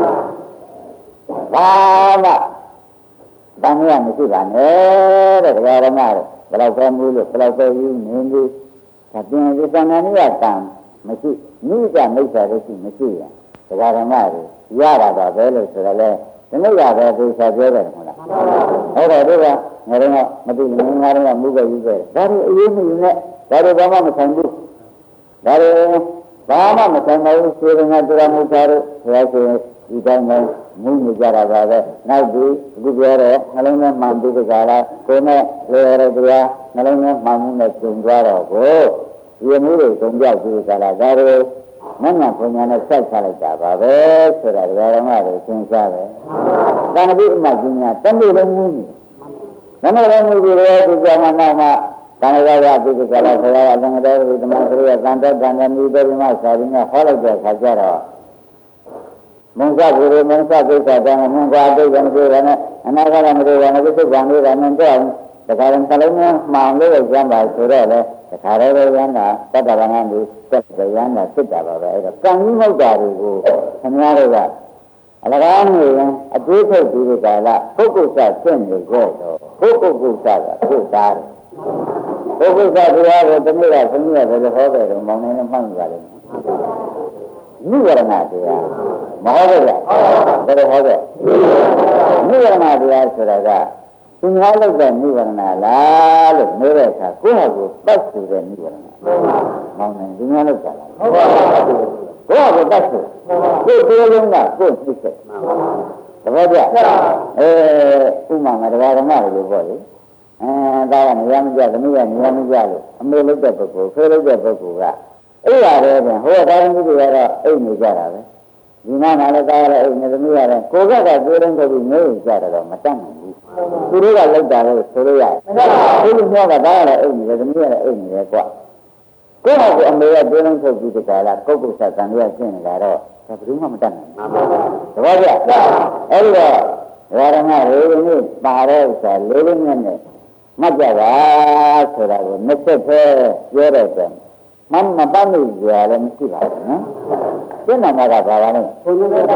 ဘာမှတန်ရမရှိပါနဲ့တဲ့တရားဓမ္မတွေဘယ်လောက်ပဲမူလို့ဘယ်လောက်ပဲယူနေနေဒါပြင်ဒီသဏ္ဍာန်ကြီးကတန်မရှိမိကမိစ္ဆာလို့ရှိမရှိရင်တရားဓမ္မတွေရတာတော့ပဲလို့ဆိုတော့လေဒီနေ့ကပဲသေချာပြောတယ်မဟုတ်လားအဲ့တော့ဒီကငါတို့ကမသိဘူးငါတို့ကမူကယူခဲ့ဒါတွေအရေးမယူနဲ့ဒါတွေဘာမှမဆိုင်ဘူးဒါတွေဘာမှမဆိုင်ပါဘူးစေရနာတရားမူတာတို့ဘုရားရှင်ဒီတိုင်းပဲမူနေကြတာပါပဲနောက်ပြီးအခုပြောတဲ့နှလုံးထဲမှန်ပြီးကြလားကိုယ်နဲ့လေရတဲ့တရားနှလုံးထဲမှန်မှုနဲ့ကျုံသွားတော့ကိုဒီမှုတွေကျုံပြောက်ပြီးကြလားဒါတွေမနက်ဘုံညာနဲ့ဆက်ချလိုက်တာပါပဲဆိုတာဓမ္မတွေသင်ကြားတယ်။ဒါနပိအမကြီးများတမျိုးလုံးမူနေ။နမလုံးမူပြီးတော့ဒီကမှနောက်မှသံဃာရပိကကလာဆရာအလင်္ကာတော်ဓမ္မစရိယသံတတန်တမီတေမစာရင်းနဲ့ဟောလိုက်တဲ့အခါကျတော့မုံစဘုရမုံစပိစ္ဆာတံမုံစအတိတ်ကမပြေရနဲ့အနာဂတ်မပြေရနဲ့ပြစ္ဆာလေးကမင်းတော့တခါရင်ကလုံးမှောင်လို့ကျမ်းပါဆိုတော့လေတခါတည်းရန်တာတတ္တဗနာမျိုးသက်ရန်တာစစ်တာပါပဲအဲ့တော့ကံကြီးမဟုတ်တာတွေကိုခင်ဗျားတို့ကအလကားနေရင်အတွေးထုတ်ပြီးကြလားပုဂ္ဂိုလ်စဖြစ်နေကြတော့ပုဂ္ဂိုလ်ကုသကကိုသားတယ်ပုဂ္ဂိုလ်စတရားကိုတမိကသမီးကဘယ်လိုဟောတယ်တော့မောင်နေနဲ့မှတ်ကြတယ်နိဝရဏတရားမဟုတ်ဘူးလားဘယ်လိုဟောတယ်နိဝရဏတရားဆိုတာကသင်္ခါလောက်တဲ့နိဝရဏလားလို့ပြောတဲ့အခါကိုယ့်ဟာကိုယ်ပတ်စုတဲ့နိဝရဏမောင်နေသင်္ခါလောက်တာလားဟုတ်ပါဘူးကိုယ့်ဟာကိုယ်ပတ်စုကိုယ်ပြောလုံးကကိုယ်သိချက်သဘောကျအဲဥမာမှာတရားဓမ္မတွေလို့ပြောလေအဲဒါကနေရာမကြသမီးကနေရာမကြလို့အမေလောက်တဲ့ပုဂ္ဂိုလ်ဖေးလောက်တဲ့ပုဂ္ဂိုလ်ကအဲ့ရတယ်ပြန်ဟိုတာရင်ကြီးတွေကတော့အိတ်နေကြတာပဲဒီမှာလည်းကားရအိတ်နေသမီးရတယ်ကိုယ်ကကကိုယ်ရင်ထုတ်ပြီးနေကြတာတော့မတတ်နိုင်ဘူးသူတို့ကလောက်တာလို့ဆိုလို့ရတယ်ဒီလိုမျိုးကကားရအိတ်နေတယ်သမီးရအိတ်နေတယ်ကွာကိုယ့်ဟာကိုအမေကကိုယ်ရင်ထုတ်ပြီးတကယ်လားကုတ်ကုတ်ဆက်တန်ရရှင်းနေတာတော့ဘယ်သူမှမတတ်နိုင်ဘူးတပည့်ပြအဲ့ဒီတော့ဓမ္မရေဒီပါတဲ့ဥစ္စာလေးလေးနဲ့မှတ်ကြပါဆိုတာကိုမသက်သေးပြောတဲ့ပြန်မမပတ်လို့ရလည်းမရှိပါဘူးနော်ရှင်းနာမှာကဘာပါလဲဘုရားက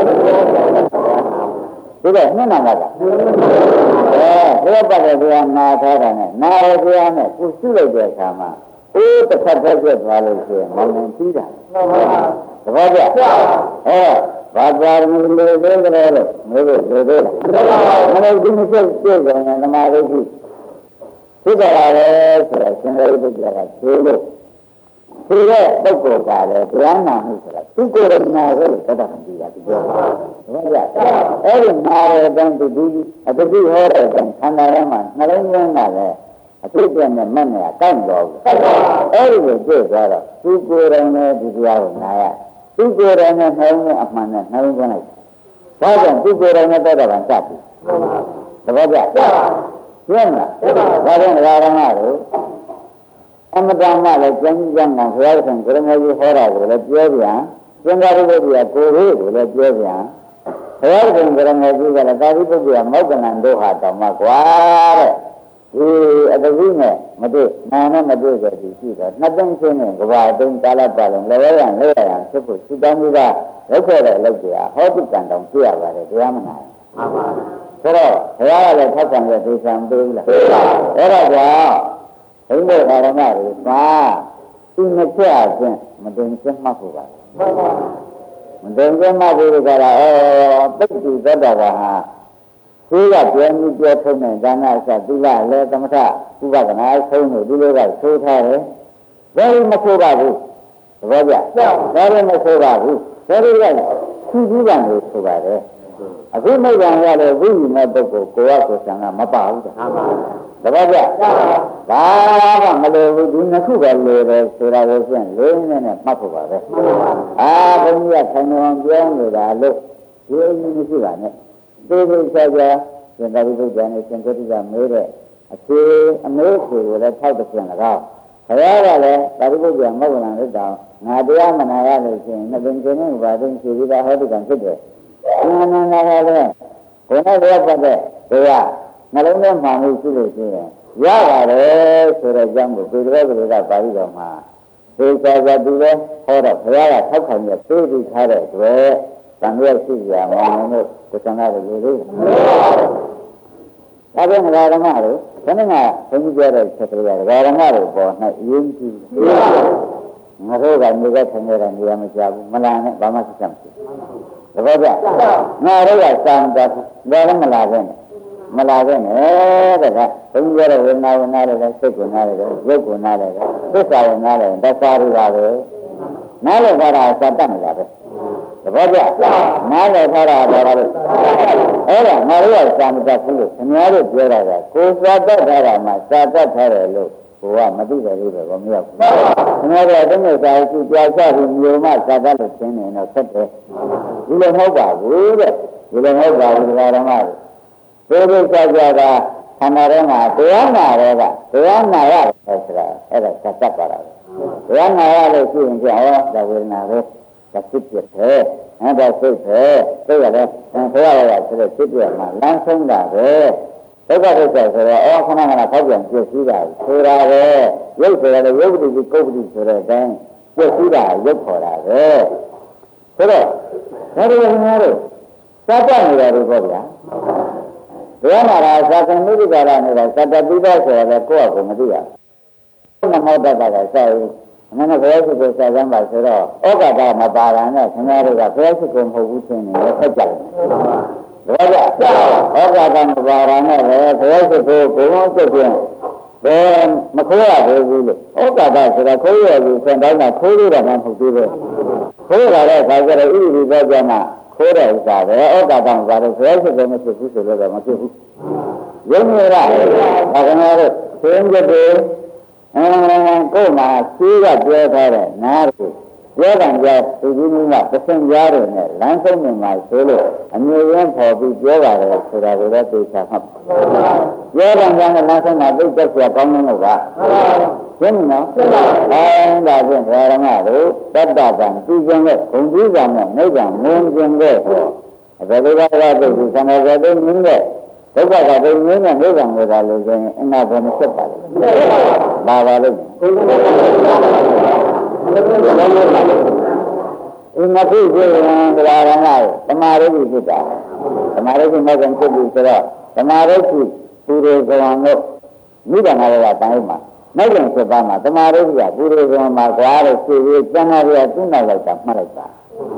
ဒီကနှစ်နာမှာကအဲဘုရားပတ်တဲ့တရားနာထားတာနဲ့နာရတရားနဲ့ကိုရှိလိုက်တဲ့အခါမှာအေးတစ်ခါတည်းပြတ်သွားလို့ရှိရင်မောင်နှံပြီးတာသဘောကျအဲဘာသာမလို့လို့ကြတယ်လို့မျိုးလို့လို့လို့မလို့ဒီမျိုးဆက်ပြည့်တယ်ဓမ္မရိရှိဖြစ်ကြရတယ်ဆိုတော့ရှင်သာရိပုတ္တရာကဖြေလို့ဖြေတဲ့ပုဂ္ဂိုလ်ကလည်းတရားနာမှုဆိုတာသူကိုယ်ရနာဆိုလို့သတ္တမတိတာဒီပြောတာဟုတ်ကြအဲ့ဒီနာရတဲ့သူဒီအတတိဟောတဲ့ခန္ဓာထဲမှာနှလုံးသွင်းတာလည်းအဖြစ်ပြနဲ့မှတ်နေတာကောက်တော့ဘူးအဲ့ဒီကိုတွေ့သွားတော့သူကိုယ်တိုင်နဲ့ဒီတရားကိုနာရသူကိုယ်တိုင်နဲ့နှလုံးသွင်းအမှန်နဲ့နှလုံးသွင်းလိုက်ဘာကြောင့်သူကိုယ်တိုင်နဲ့တက်တာကစပြီသဘောကျပြည့်မလားဒါကြောင့်ဓမ္မတို့အမတန်မှလည်းကျမ်းကျမ်းကဘုရားရှင်ကရမေကြီးဟောတာကိုလည်းပြောပြန်ကျင်္ဂါရိပုတ္တရာကိုယ်ရေးကိုလည်းပြောပြန်ဘုရားရှင်ကရမေကြီးကလည်းသာရိပုတ္တရာမောက္ကလန်တို့ဟာတော်မှာကွာတဲ့ဒီအတကြီးနဲ့မတွေ့နာနဲ့မတွေ့ကြသည်ရှိတော့နှစ်သိန်းချင်းနဲ့ကဘာသိန်းကာလပတ်လုံးလည်းရရန်လည်းရရန်ဖြစ်ဖို့စိတ္တမှုကလောက်ခဲ့တဲ့လောက်ကြီးဟောတိကံတောင်ပြရပါတယ်တရားမနာမှန်ပါဆိုတော့ဘုရားကလည်းထောက်ခံတဲ့ဒေသံပေးဘူးလားပေးပါအဲ့ဒါကြောင့်ဘုန်းကြီးဓမ္မတွေမှာဒီနှစ်ချက်အချင်းမတင်ကျမှတ်ဖို့ပါမှန်ပါမတင်ကျမှတ်ဖို့ကလည်းအော်ပိဋိသတ္တဝါဟာဒီကပြောင်းပြီးပြောထုတ်တဲ့ဒါနအစသီလလည်းသမထဥပဒနာဆုံးလို့ဒီလိုကဆိုထားတယ်ဘယ်လိုမဆိုပါဘူးသဘောကျဘယ်လိုမဆိုပါဘူးဘယ်လိုလဲသူကြီးကလည်းဆိုပါတယ်အခုမိဂံရတဲ့ဝိညာဉ်မဲ့ပုဂ္ဂိုလ်ကိုယ်ကကိုယ်ဆံကမပါဘူးတဲ့မှန်ပါသဘောကျဘာမှမလိုဘူးဒီနှစ်ခုပဲလိုတယ်ဆိုတာကိုဖြင့်လေးနဲ့နဲ့မှတ်ဖို့ပါပဲအာဘုန်းကြီးကခံတော်ပြောနေတာလို့ဒီအရင်မရှိပါနဲ့ဒီလိုဆက်ကြရှင်သာရိပုတ္တရာနဲ့ရှင်ကတိကမေးတဲ့အဖြေအမေးဖြေကိုလည်းထောက်တဲ့ပြန်၎င်းဘုရားကလည်းသာရိပုတ္တရာမောက္ကလန်လို့တောင်းငါတရားမနာရလို့ရှိရင်နှစ်ပင်ကျင်းနဲ့ဘာသိရှိပြီးသားဟောတိကံဖြစ်တယ်ဉာဏ်နဲ့လည်းဘုရားတရားပတ်တဲ့တရားနှလုံးထဲမှာမှုရှိလို့ရှိရင်ရပါတယ်ဆိုတဲ့အကြောင်းကိုဒီလိုကလေးကပါဠိတော်မှာသေချာချာသူလည်းဟောတော့ဘုရားကထောက်ခံရပြေးပြီးထားတဲ့အတွက်တန်ရွက်ရှိကြမှာလို့ကိုယ်ဆန္ဒတွေလို့ဒါပေမဲ့ဓမ္မတွေခဏကဘုန်းကြီးပြောတဲ့ချက်တွေကဓမ္မတွေပေါ်၌အရင်ကြီးငါတို့ကနေကဆံရတဲ့နေရာမကြဘူးမလာနဲ့ဘာမှသိချင်မရှိသဘောကျငါတို့ကစံတာလည်းမလာပဲနဲ့မလာပဲနဲ့တဲ့ကဘုန်းကြီးပြောတဲ့ဝိညာဉ်ဝိညာဉ်တွေစိတ်ကိုနားတယ်ရုပ်ကိုနားတယ်သစ္စာကိုနားတယ်သစ္စာတွေပါပဲနားလည်တာကစတတ်နေတာပဲသဘောကျနားလည်ထားတာဘာလို့အဲ့ဒါငါတို့ကစာမတတ်ဘူးလို့ခင်ဗျားတို့ပြောတာကကိုယ်စာတတ်ထားတာမှစာတတ်ထားတယ်လို့ကိုကမသိတယ်လို့ပဲမရောက်ဘူးခင်ဗျားတို့အတင်းနဲ့စာကြည့်ကြားချပြီးမျိုးမှစာတတ်လို့ရှင်းနေတော့ဆက်တယ်ဒီလိုမဟုတ်ပါဘူးတဲ့ဒီလိုမဟုတ်ပါဘူးဓမ္မတွေဒီလိုကြာကြာကခန္ဓာထဲမှာတရားနာတော့ကတရားနာရတယ်ဆိုတာအဲ့ဒါစာတတ်ပါလားတရားနာရလို့ရှိရင်ကြောက်ဒါဝေဒနာပဲဒါဖြစ်ဖြစ်ပဲအဲ့ဒါစိတ်ပဲစိတ်ရတယ်ဘုရားရဆိုတဲ့စိတ်ပြမှာလမ်းဆုံးတာပဲဒုက္ခဒုက္ခဆိုတော့အော်ခဏခဏဖောက်ပြန်ပြည့်စည်တာဆိုတာပဲရုပ်ဆိုရတဲ့ရုပ်ပတိကုပ္ပတိဆိုတဲ့အတိုင်းပြည့်စည်တာရုပ်ခေါ်တာပဲဆိုတော့ဒါတွေများလို့စတတ်နေတယ်လို့ပြောဗျာဘယ်မှာလဲသာသနာ့မိဂ္ဂလာနေတာစတတ်ပြီးတော့ဆိုရတဲ့ကိုယ့်အကူမသိရဘူးမဟုတ်တတ်တာကစိုက်မင်းကဘယ်ရှိကိုစာစမ်းပါဆိုတော့ဩဃာတမပါတာနဲ့ခင်ဗျားတို့ကဘယ်ရှိကိုမဟုတ်ဘူးချင်းနေဆက်ကြတယ်။ဒါကြဩဃာတမပါတာနဲ့လည်းဘယ်ရှိကိုဘုံအောင်ချက်ပြင်ဘယ်မခိုးရဘူးလို့ဩဃာတဆိုတာခိုးရဘူးစံတိုင်းကခိုးလို့တော့မဟုတ်သေးဘူး။ခိုးရတဲ့ခါကျတော့ဣတိသောကြမှာခိုးတဲ့ဥစ္စာပဲဩဃာတမပါလို့ဘယ်ရှိကိုမဖြစ်ဘူးဆိုတော့မဖြစ်ဘူး။ယုံရတာဒါခင်ဗျားတို့သင်္ကြန်တွေအဲကိုယ်မှာရှိကပြောထားတဲ့နားကိုပြောတယ်ကြသူကြီးမျိုးကပစံကြားတယ်နဲ့လမ်းဆုံးနေမှာဆိုလို့အမျိုးရင်းပေါ်ပြီးပြောပါတယ်ဆိုတာကိုလည်းသိချာမှတ်ပြောတယ်ကြလမ်းဆုံးမှာသိသက်ပြကောင်းနေလို့ပါရှင်းနော်အဲဒါဖြင့်ဓမ္မတို့တတ္တဗံသူကျင်တဲ့ဂုံကြီးကံနဲ့နိဗ္ဗာန်မင်းကျင်တဲ့ဆိုအဘယ်လိုကလည်းသိသူသံဃာတော်တွေမြင်တဲ့ဒုက္ခကတည်းကမြင်တဲ့နိဗ္ဗာန်ကိုသာလို့ဆိုရင်အနာဘယ်မဖြစ်ပါလဲပါပါလိမ့်မယ်ဒီမှာဖြစ်ရင်တရားရမဓမ္မရိပ်ဖြစ်တာဓမ္မရိပ်မဲ့ကံဖြစ်ပြီးဆိုတော့ဓမ္မရိပ်ဖြစ်သူတွေကောင်တို့မိဘနာတွေကတိုင်းမှာမဲ့ကံဖြစ်ပါမှာဓမ္မရိပ်ကသူတွေကောင်မှာကွာလို့ရှိပြီးကျန်တာတွေကသူ့နောက်လိုက်တာမှတ်လိုက်တာ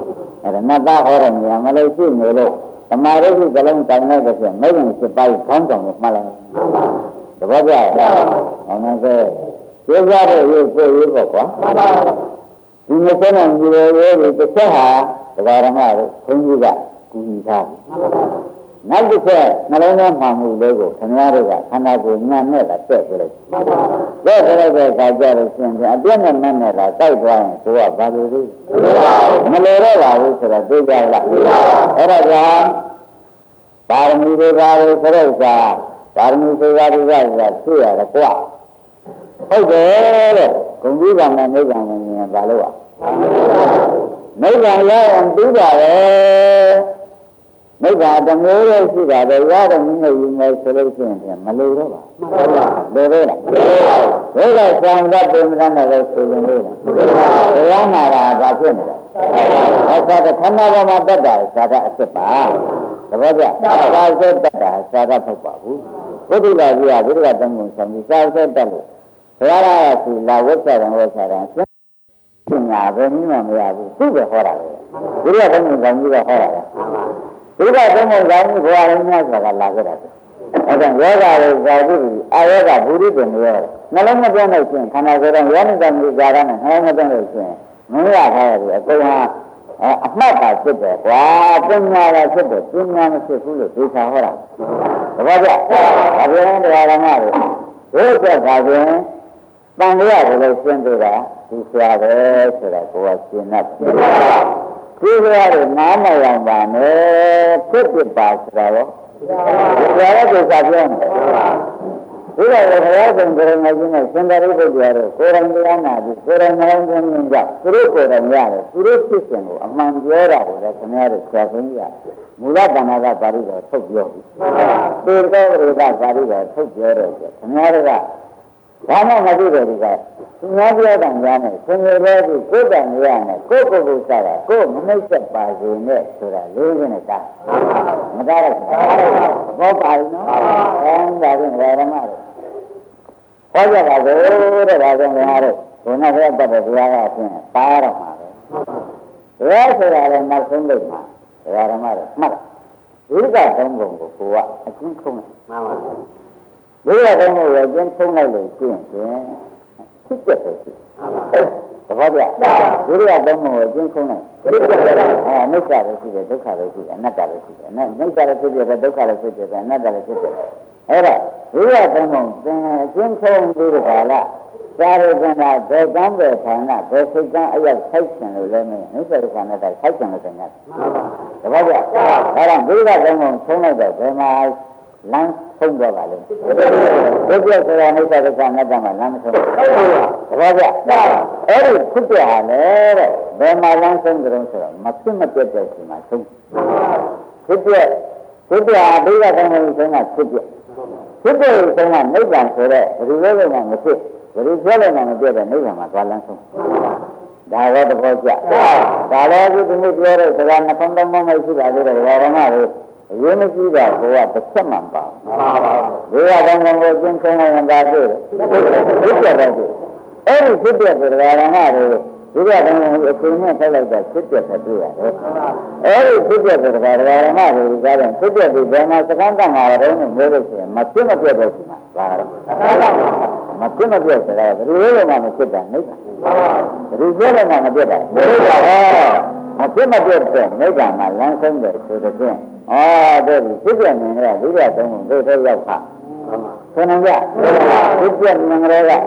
အဲ့ဒါနတ်သားဟောတဲ့နေရာမလို့ရှိနေလို့သမာဓိကလုံးတိုင်လိုက်တဲ့ဆိုမိဘစစ်ပိုင်းခေါင်းဆောင်ကိုမှတ်လိုက်တပည့်ကြဟောမယ်ဆိုကျေးဇူးတဲ့ရေးကိုရေးပေါ့ကွာဒီမစမ်းတဲ့ညီတော်ရေးတွေတစ်ချက်ဟာတရားဓမ္မတို့ခွန်ကြီးကကူညီထားတယ်နောက်တစ်ချက်နှလုံးသားမှမှုလေးကိုခင်ဗျားတို့ကခန္ဓာကိုယ်ညံ့နဲ့တာတက်ပြလိုက်တက်ပြလိုက်တဲ့အခါကျတော့ရှင်ပြန်အပြည့်နဲ့နဲ့တာစိုက်သွားရင်ကိုကဘာလို့လဲမလို့တော့ပါဘူးဆိုတော့သိကြလားအဲ့ဒါကြောင့်ပါရမီတွေပါလို့ဆိုတော့ပါရမီဆိုတာတွေကဖြစ်ရတယ်ကွာဟုတ်တယ်တဲ့ဂုဏ်ကြီးကံနဲ့နိဗ္ဗာန်ကိုမြင်ဘာလို့อ่ะနိဗ္ဗာန်ရအောင်ပြီးပါပဲနိဗ္ဗာန်တမျိုးလေးရှိတာပဲရတဲ့မိမိယူမယ်ဆိုလို့ရှိရင်မလိုတော့ပါလိုတော့လားဘယ်လိုဆောင်တတ်ပြင်မနဲ့လဲဆိုရင်လို့တရားနာတာဘာဖြစ်နေလဲအဲ့ဒါကခန္ဓာပေါ်မှာတက်တာသာကအစ်စ်ပါတပည့်ကြသာဆက်တက်တာသာကထုတ်ပါဘူးဘုဒ္ဓဘာသာကြီးကဘုရားတန်ကုန်ဆောင်ပြီးသာဆက်တက်လို့ဘုရားကစီလာဝတ်ကြတယ်ဝတ်ကြတယ်ပညာဘယ်နည်းမှမရဘူးသူ့ပဲဟောတာပဲဘုရားတန်ကုန်ဆောင်ပြီးတော့ဟောတာဘုရားတန်ကုန်ဆောင်ပြီးဘုရားရင်းများဆိုတာလာခဲ့တာအဲ့ဒါယောဂရဲ့ဇာတိအာယောဂဘူရိပင်ရောနှလုံးမပြတ်လို့ရှိရင်ခန္ဓာကိုယ်တော်ယောနိတ္တမိဇာရနဲ့နှလုံးမပြတ်လို့ရှိရင်မင်းရထားရတယ်အကုန်ဟာအမှတ်ပါဖြစ်တယ်ကွာပညာရဖြစ်တယ်ပညာမဖြစ်ဘူးလို့သိချာဟောတာတပည့်ကြအပြင်တရားဓမ္မတွေဘုရားကပြင်တန်လျာကိုလည်းရှင်းပြတာဒီဆရာပဲဆိုတာကိုယ်ကရှင်းတတ်တယ်ဒီဆရာတွေနားမရအောင်ပါနဲ့ဖြစ်ဖြစ်ပါဆိုတာရောဆရာရဲ့ကိစ္စပြောနေဒီလိုဘုရားရှင်ကိုယ်ငယ်ကြီးနဲ့စင်္သာရိပုတ္တရာတို့ကိုယ်တိုင်တရားနာပြီးကိုယ်တိုင်နှလုံးသွင်းကြသူတို့ကိုယ်တိုင်ရတယ်သူတို့ဖြစ်စဉ်ကိုအမှန်ပြောတာကိုလည်းခင်ဗျားတို့ဆရာဆုံးရမူလတဏ္ဍာကပါဠိတော်ထုတ်ပြောပြီသေတော်ရေကပါဠိတော်ထုတ်ပြောတယ်ဆိုခင်ဗျားတို့ကဘာမှမသိတယ်ဒီကသူများပြောတာများနဲ့ဆင်ရတဲ့ဒီကိုယ်တိုင်ရနဲ့ကိုယ့်ကိုယ်ကိုစားတာကိုယ်မနှိမ့်ဆက်ပါစေနဲ့ဆိုတာလေးရင်းနဲ့တာမကားတော့ဘောပါရင်နော်အဲဒါကဓမ္မတွေဟောကြပါစို့တဲ့ဒါကြောင့်များတော့ဘုရားရဲ့တတ်တဲ့ဘုရားကအဖြစ်ပါရမှာပဲဘုရားဆိုတာလည်းနောက်ဆုံးလို့မှာဘုရားဓမ္မတွေမှတ်ဒီကသုံးပုံကိုကိုကအချင်းခုံးတယ်မှန်ပါဘူးဘုရားသုံးပုံကိုအချင်းခုံးလိုက်လို့ကျင့်ရင်ဖြစ်ချက်ပဲရှိသဘောကျဘုရားသုံးပုံကိုအချင်းခုံးလိုက်အဲအနိစ္စလည်းရှိတယ်ဒုက္ခလည်းရှိတယ်အနတ္တလည်းရှိတယ်အနိစ္စလည်းဖြစ်တယ်ဒုက္ခလည်းဖြစ်တယ်အနတ္တလည်းဖြစ်တယ်အဲ့ဒါဘုရားသုံးပုံသင်အချင်းခုံးပြီးတဲ့ကာလသာရကနာဒေကံပဲဌာနဒေစိတ်ကံအရောက်ဆိုက်ချင်လို့လည်းမင်းနိစ္စဒုက္ခနဲ့တိုက်ဆိုက်ချင်လို့တင်ရတယ်တပည့်ကြအဲ့ဒါဘုရားသုံးပုံဆုံးလိုက်တော့ဘယ်မှာလမ်းဆုံးတော့ပါလဲဒုက္ခဆိုတာနိစ္စဒုက္ခနဲ့တိုက်မှာလမ်းမဆုံးဘူးတပည့်ကြအဲ့ဒီဖြစ်ပြဟာလေတဲ့ဘယ်မှာလမ်းဆုံးကြုံဆိုတော့မဖြစ်မပြတ်တဲ့ချိန်မှာဆုံးဖြစ်ပြဖြစ်ပြဘုရားသုံးပုံဆုံးကဖြစ်ပြဖြစ်ပြဆုံးကနိဗ္ဗာန်ဆိုတဲ့ဘယ်လိုလဲမှမဖြစ်ဘယ်လိုပြောလိုက်မှမပြတ်တဲ့နိဗ္ဗာန်မှာသွားလမ်းဆုံးဒါတော့တဘောကျဒါလည်းဒီဒီနေ့ပြောတဲ့စကားနှဖုံးသုံးမမရှိပါသေးတယ်ဓမ္မတွေအရေးမကြီးတာကိုကတစ်ချက်မှမပါဘူးဘုရားကောင်းကောင်းကိုကျင့်ဆုံးရင်သာတွေ့တယ်ဖြစ်ပြတယ်အဲ့ဒီဖြစ်ပြတဲ့ဓမ္မတွေဘုရားကောင်းကောင်းအချိန်နဲ့ဆက်လိုက်တာဖြစ်ပြတဲ့တွေ့ရတယ်အဲ့ဒီဖြစ်ပြတဲ့ဓမ္မတွေကလည်းဖြစ်ပြပြီးဘယ်မှာစကားတန်တာလဲနဲ့ပြောလို့ရှိရင်မဖြစ်မပြတ်တဲ့ချိန်မှာဒါတော့မဖြစ်မပြတ်ဆိုတာဘယ်လိုလဲမှမဖြစ်တာနိဗ္ဗာန်ဘယ်လိုပြောလဲမှမပြတ်တာနိဗ္ဗာန်ဟောမဖြစ်မပြတ်တဲ့နိဗ္ဗာန်မှာလမ်းဆုံးတယ်ဆိုတဲ့ဖြင့်ဩတဲ့ဖြစ်ပြနေတယ်ဘုရားသုံးဖို့သိတဲ့ရောက်ခါဆင်းနေကြဖြစ်ပြနေကြတယ်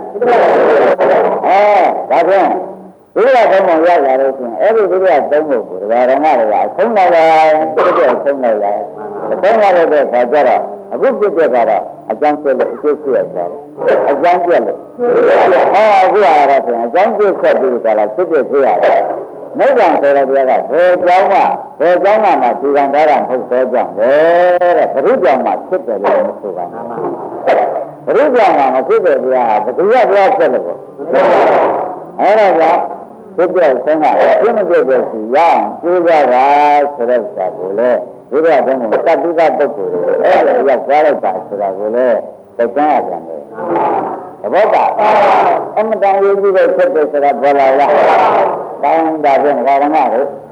အဲဒါဖြင့်ဘုရားသုံးဖို့ရောက်လာလို့ရှိရင်အဲ့ဒီဘုရားသုံးဖို့ကိုဓမ္မတွေကဆုံးလိုက်တယ်ဖြစ်ပြဆုံးလိုက်တယ်ဆုံးရတဲ့အခါကျတော့အခုဖြစ်ပြကတော့အကျမ်းပြလို့အကျိုးရှိရကြတယ်အကျမ်းပြလို့ဟောအခုရတာဆိုရင်အကျမ်းပြဆက်ပြီးကြလားဖြစ်ပြဖြစ်ရတယ်နိဗ္ဗာန်ဆိုတဲ့တရားကဘယ်ကြောင်းမှဘယ်ကြောင်းမှမဒီကံထားတာမဟုတ်သောကြောင့်ပဲတဲ့ဘုရုကြောင့်မှဖြစ်တယ်လို့မဆိုပါဘူးဘုရုကြောင့်မှမဖြစ်တဲ့တရားဘုရားပြောဆက်လို့အဲ့ဒါကြောင့်ဖြစ်ပြဆုံးတာအင်းမပြည့်တဲ့စီရအောင်ကျိုးကြတာဆိုတဲ့စာကိုလေဘုရားကတည်းကတတိကပုဂ္ဂိုလ်တွေအဲ့ဒါရောက်သွားလိုက်တာဆိုတာကိုလေသိကြရပြန်တယ်သဘောပါအမတန်ရေးကြည့်တဲ့ဖြစ်တဲ့ဆိုတာပေါ်လာလားတိုင်းတာဖြင့်ဓမ္မတွေ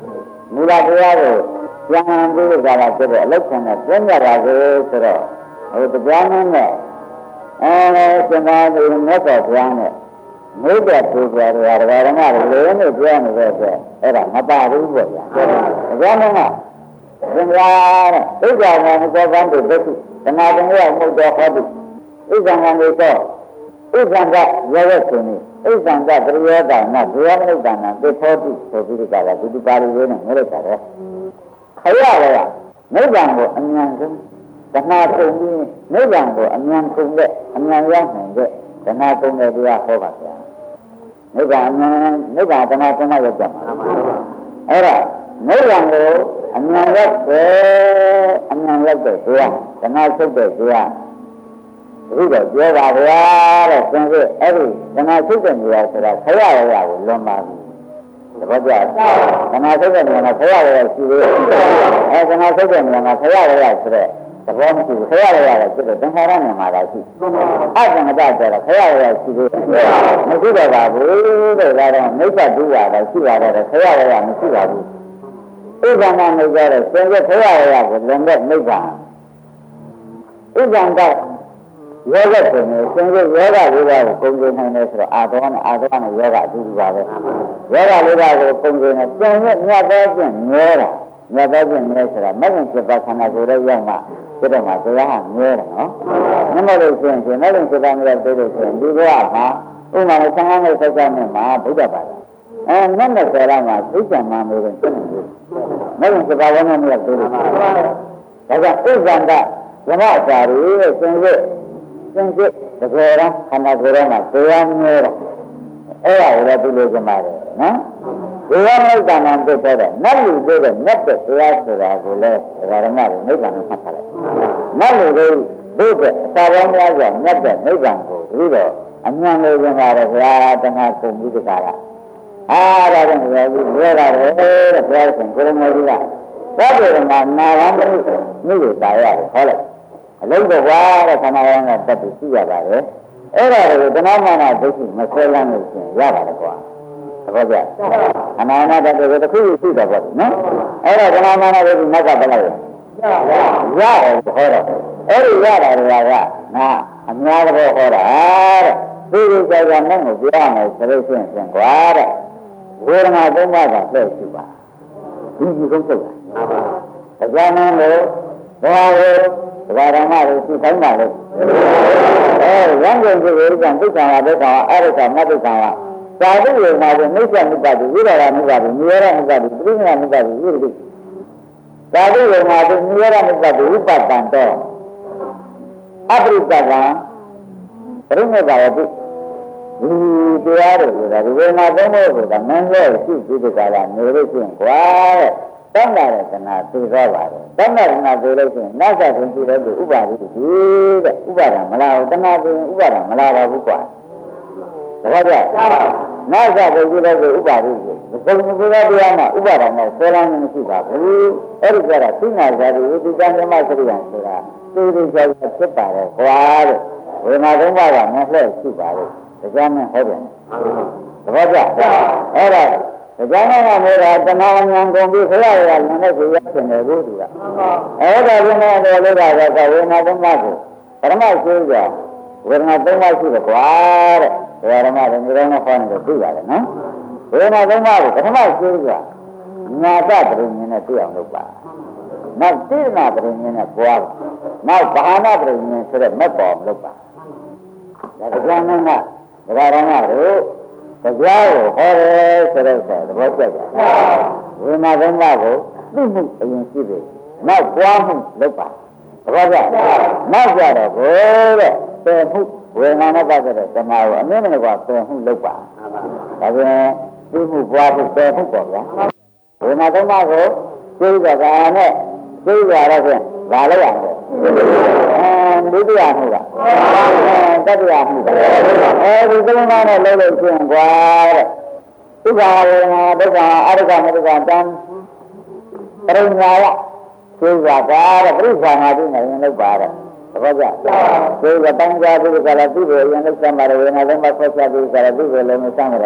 မူလတရားကိုပြန်ပြီးကြတာဖြစ်တဲ့အလုတ်ခံနဲ့ပြင်းရတာကိုဆိုတော့ဟိုတရားနဲ့အဲစင်သာဒီမြတ်စွာဘုရားနဲ့မိတ်တဲ့သူကြတယ်ဓမ္မဓမ္မတွေလည်းနဲ့ပြောနေတဲ့အတွက်အဲ့ဒါမပါဘူးပေါ့ဗျာတရားနဲ့ကသင်္ဃာတဲ့ဥစ္စာကံသောကံတို့ဒုက္ခဓမ္မပင်ရမှုတော်ဟောတိဥစ္စာကံတို့တော့ဥစ္စာကရရခြင်းနေဥစ္စာကပရိယောဂာနဘုရားမိတ်တန်နာသိသောတိဆိုပြီးကြတာဒီပါဠိလေးနဲ့ငဲလိုက်တာပဲခရရရနိဗ္ဗာန်ကိုအမြန်ဆုံးဓမ္မကုန်ပြီးနိဗ္ဗာန်ကိုအမြန်ကုန်တဲ့အမြန်ရောက်နိုင်တဲ့ဓမ္မကုန်တဲ့တရားဟောပါဗျာနိဗ္ဗာန်အမြန်နိဗ္ဗာန်ဓမ္မကုန်မှရောက်ကြမှာအဲ့ဒါနိဗ္ဗာန်ကိုအမြန်ရောက်တယ်အမြန်ရောက်တဲ့တရားဓမ္မဆုတ်တဲ့တရားဒီတော့ပြောပါဗျာတဲ့သင်္ကေတအဲ့ဒီဓမ္မဆုတ်တဲ့နေရာဆိုတာခရရရကိုလွန်ပါဘူးတပတ်ပြဓမ္မဆုတ်တဲ့နေရာမှာခရရရရှိသေးတယ်အဲဓမ္မဆုတ်တဲ့နေရာမှာခရရရဆိုတဲ့သဘောမရှိဘူးခရရရတယ်ဖြစ်တဲ့သင်္ခါရနဲ့မှာလာရှိအတ္တမတ္တဆိုတော့ခရရရရှိသေးတယ်မရှိတော့ပါဘူးတဲ့ဒါတော့မိစ္ဆာဒုရတာရှိရတယ်ခရရရမရှိပါဘူးဥပ္ပန္နမိစ္ဆာတဲ့သင်္ကေတခရရရကိုလွန်တဲ့မိစ္ဆာဥပ္ပန္နယောဂဆိုနေသင်္ကေတယောဂလေးပါးကိုကုန်ကျနိုင်တယ်ဆိုတော့အာသောနဲ့အာသောနဲ့ယောဂအတူတူပါပဲယောဂလေးပါးကိုကုန်ကျနေပြန်ရမြတ်သောဖြင့်ငဲတာမြတ်သောဖြင့်ငဲဆိုတာမဂ္ဂင်စိတ်ပါခန္ဓာကိုယ်ရဲ့ရောက်မှဖြစ်တော့မှတရားဟာငဲတယ်နော်မြတ်မလို့ဆိုရင်ဒီမဂ္ဂင်စိတ်ပါမျိုးတွေလို့ဆိုရင်ဒီဘဝမှာဥမာနဲ့ဆံဃာနဲ့ဆက်ကြနဲ့မှာဗုဒ္ဓဘာသာအဲနတ်နဲ့ဆယ်လာမှာသိက္ခာမှမျိုးတွေဖြစ်နေတယ်မဂ္ဂင်စိတ်ပါဝနဲ့မျိုးတွေလို့ဒါကြောင့်ဥဇ္ဇံကဓမ္မစာရီရဲ့သင်္ကေတသင်္ကေတတကယ်တော့ခန္ဓာကိုယ်ထဲမှာတရားမျိုးတော့အဲ့ဒါကိုလည်းပြုလို့ကြမှာတယ်နော်ဒီဝိသနာပြတဲ့နတ်လူတွေတဲ့နတ်တဲ့တရားဆိုတာကိုလည်းဓမ္မတွေနိဗ္ဗာန်ကိုမှတ်ထားလိုက်နတ်လူတွေဘုရားအစာပေါင်းများစွာမြတ်တဲ့နိဗ္ဗာန်ကိုပြီးတော့အမှန်လို့ပြောပါတယ်ဘုရားတဏှာကုန်ပြီးတကားကအာဒါကြောင့်ဘုရားကြီးပြောတာလေတဲ့ဘုရားရှင်ကိုရမေကြီးကသောတေရမနာဝံမိမိကိုတာရတယ်ခေါ်လိုက်အလုံးတော့ဘွားတဲ့ခန္ဓာရောင်းကတက်ပြီးရှိရပါတယ်အဲ့ဒါကိုတဏှာမာနဒုက္ခမဆွဲလန်းလို့ရှင်ရပါတယ်ကွာသဘောကျအနာနာတည်းတစ်ခုရှိတယ်ပေါ့နော်အဲ့ဒါတဏှာမာနဒုက္ခနောက်ကဘယ်လိုက်ရရတယ်ဟောတော့အဲ့ဒီရတာတွေကငါအများတော့ဟောတာတဲ့ဒီလိုကြောင့်လည်းကိုပြောရမယ်ဆိုလို့ရှိရင်ကွာတဲ့ဝေဒနာသုံးပါးကပြည့်စုံပါဒီဒီဆုံးစုံတာတရားနာလို့ဘာလို့ဒါဓမ္မကိုသိတိုင်းပါလို့အဲရံကြုံကြည့်ရတဲ့ဒုက္ခဝဒုက္ခဝအရိကမဒုက္ခဝသာဓုရေမှာကိုမိစ္ဆာမိပ္ပတိဝိရဒမိပ္ပတိနိရောဓမိပ္ပတိပရိစ္ဆာမိပ္ပတိဝိရတိသာဓုရေမှာကိုနိရောဓမိပ္ပတိဝိပတ္တံတော့အပရိစ္ဆကံပရိမေဘာဝတိဒီတရားတွေဆိုတာဒီဝေဒနာသုံးဖို့ဆိုတာမင်းရဲ့ရှိရှိတဲ့ကာလနေလို့ရှိရင်ကွာတဲ့တဏ္ဍာရတနာသိသွားပါတယ်တဏ္ဍာရတနာသိလို့ရှိရင်နတ်ဆက်ခြင်းရှိတဲ့ဥပါဒိတိတဲ့ဥပါဒံမလားဘူးတဏှာသိရင်ဥပါဒံမလားပါဘူးကွာတခါကျနတ်ဆက်ခြင်းရှိတဲ့ဥပါဒိတိဘုံဘုရားတရားမှာဥပါဒံနဲ့ဆွဲလန်းမှုမရှိပါဘူးအဲ့ဒီကြတာသိနာကြတယ်ဝိသကံဓမ္မစရိယံဆိုတာသိသိကြကြဖြစ်ပါတယ်ကွာတဲ့ဝေဒနာသုံးပါးကမလှည့်ရှိပါဘူးတရားနဲ့ဟောတယ်သဘောကျအဲ့ဒါတရားနဲ့ကမျိုးတာတဏှာဉာဏ်ကုန်ပြီးခရရရလည်းနဲ့ကိုရဖြစ်နေဘူးသူကအဲ့ဒါပြနေတယ်လို့ကတော့ဝေဒနာသုံးပါးကိုပရမရှိကြဝေဒနာသုံးပါးရှိတယ်ကွာတဲ့ဓမ္မတွေမျိုးတော့ခေါ်နေတယ်သိရတယ်နော်ဝေဒနာသုံးပါးကိုပထမရှိကြညာတပရိဉာဏ်နဲ့သိအောင်လုပ်ပါနောက်သိနာပရိဉာဏ်နဲ့ပွားပါနောက်ဘာနာပရိဉာဏ်ဆိုတဲ့မက်ပေါ်လုပ်ပါဒါတရားနဲ့ကဒါရဏတို့တရားကိုဟောတယ်ဆိုတော့သဘောကျကြဝိမာသုံးပါးကိုသိမှုအရင်ရှိပြီနောက်ပွားမှုလုပ်ပါသဘောကျနောက်ကြတော့ဘိုးတဲ့ပယ်မှုဝေဒနာနဲ့ပတ်သက်တဲ့ဓမ္မကိုအမြဲတမ်းကပယ်မှုလုပ်ပါဒါပြန်သိမှုပွားမှုပယ်မှုပေါ့ဗျာဝိမာသုံးပါးကိုသိကြတာနဲ့သိကြတော့ဖြင့်ဘာလို့ရလဲဒုတိယမှုကတတိယမှုကအဲဒီသုံးပါးနဲ့လုံးလို့ရှိရင်ကွာတဲ့ဒုက္ခဝေဒနာဒုက္ခအရိကမဒုက္ခတံပရိညာယသိကြတာတဲ့ပြိဿာနာတိနဲ့ရင်လောက်ပါတဲ့သဘောကျသိကြတန်ကြာပြီးကြလားသူ့ကိုရင်လောက်စမ်းပါဝေဒနာသုံးပါးဆက်ချပြီးကြလားသူ့ကိုလည်းမစမ်းရတဲ့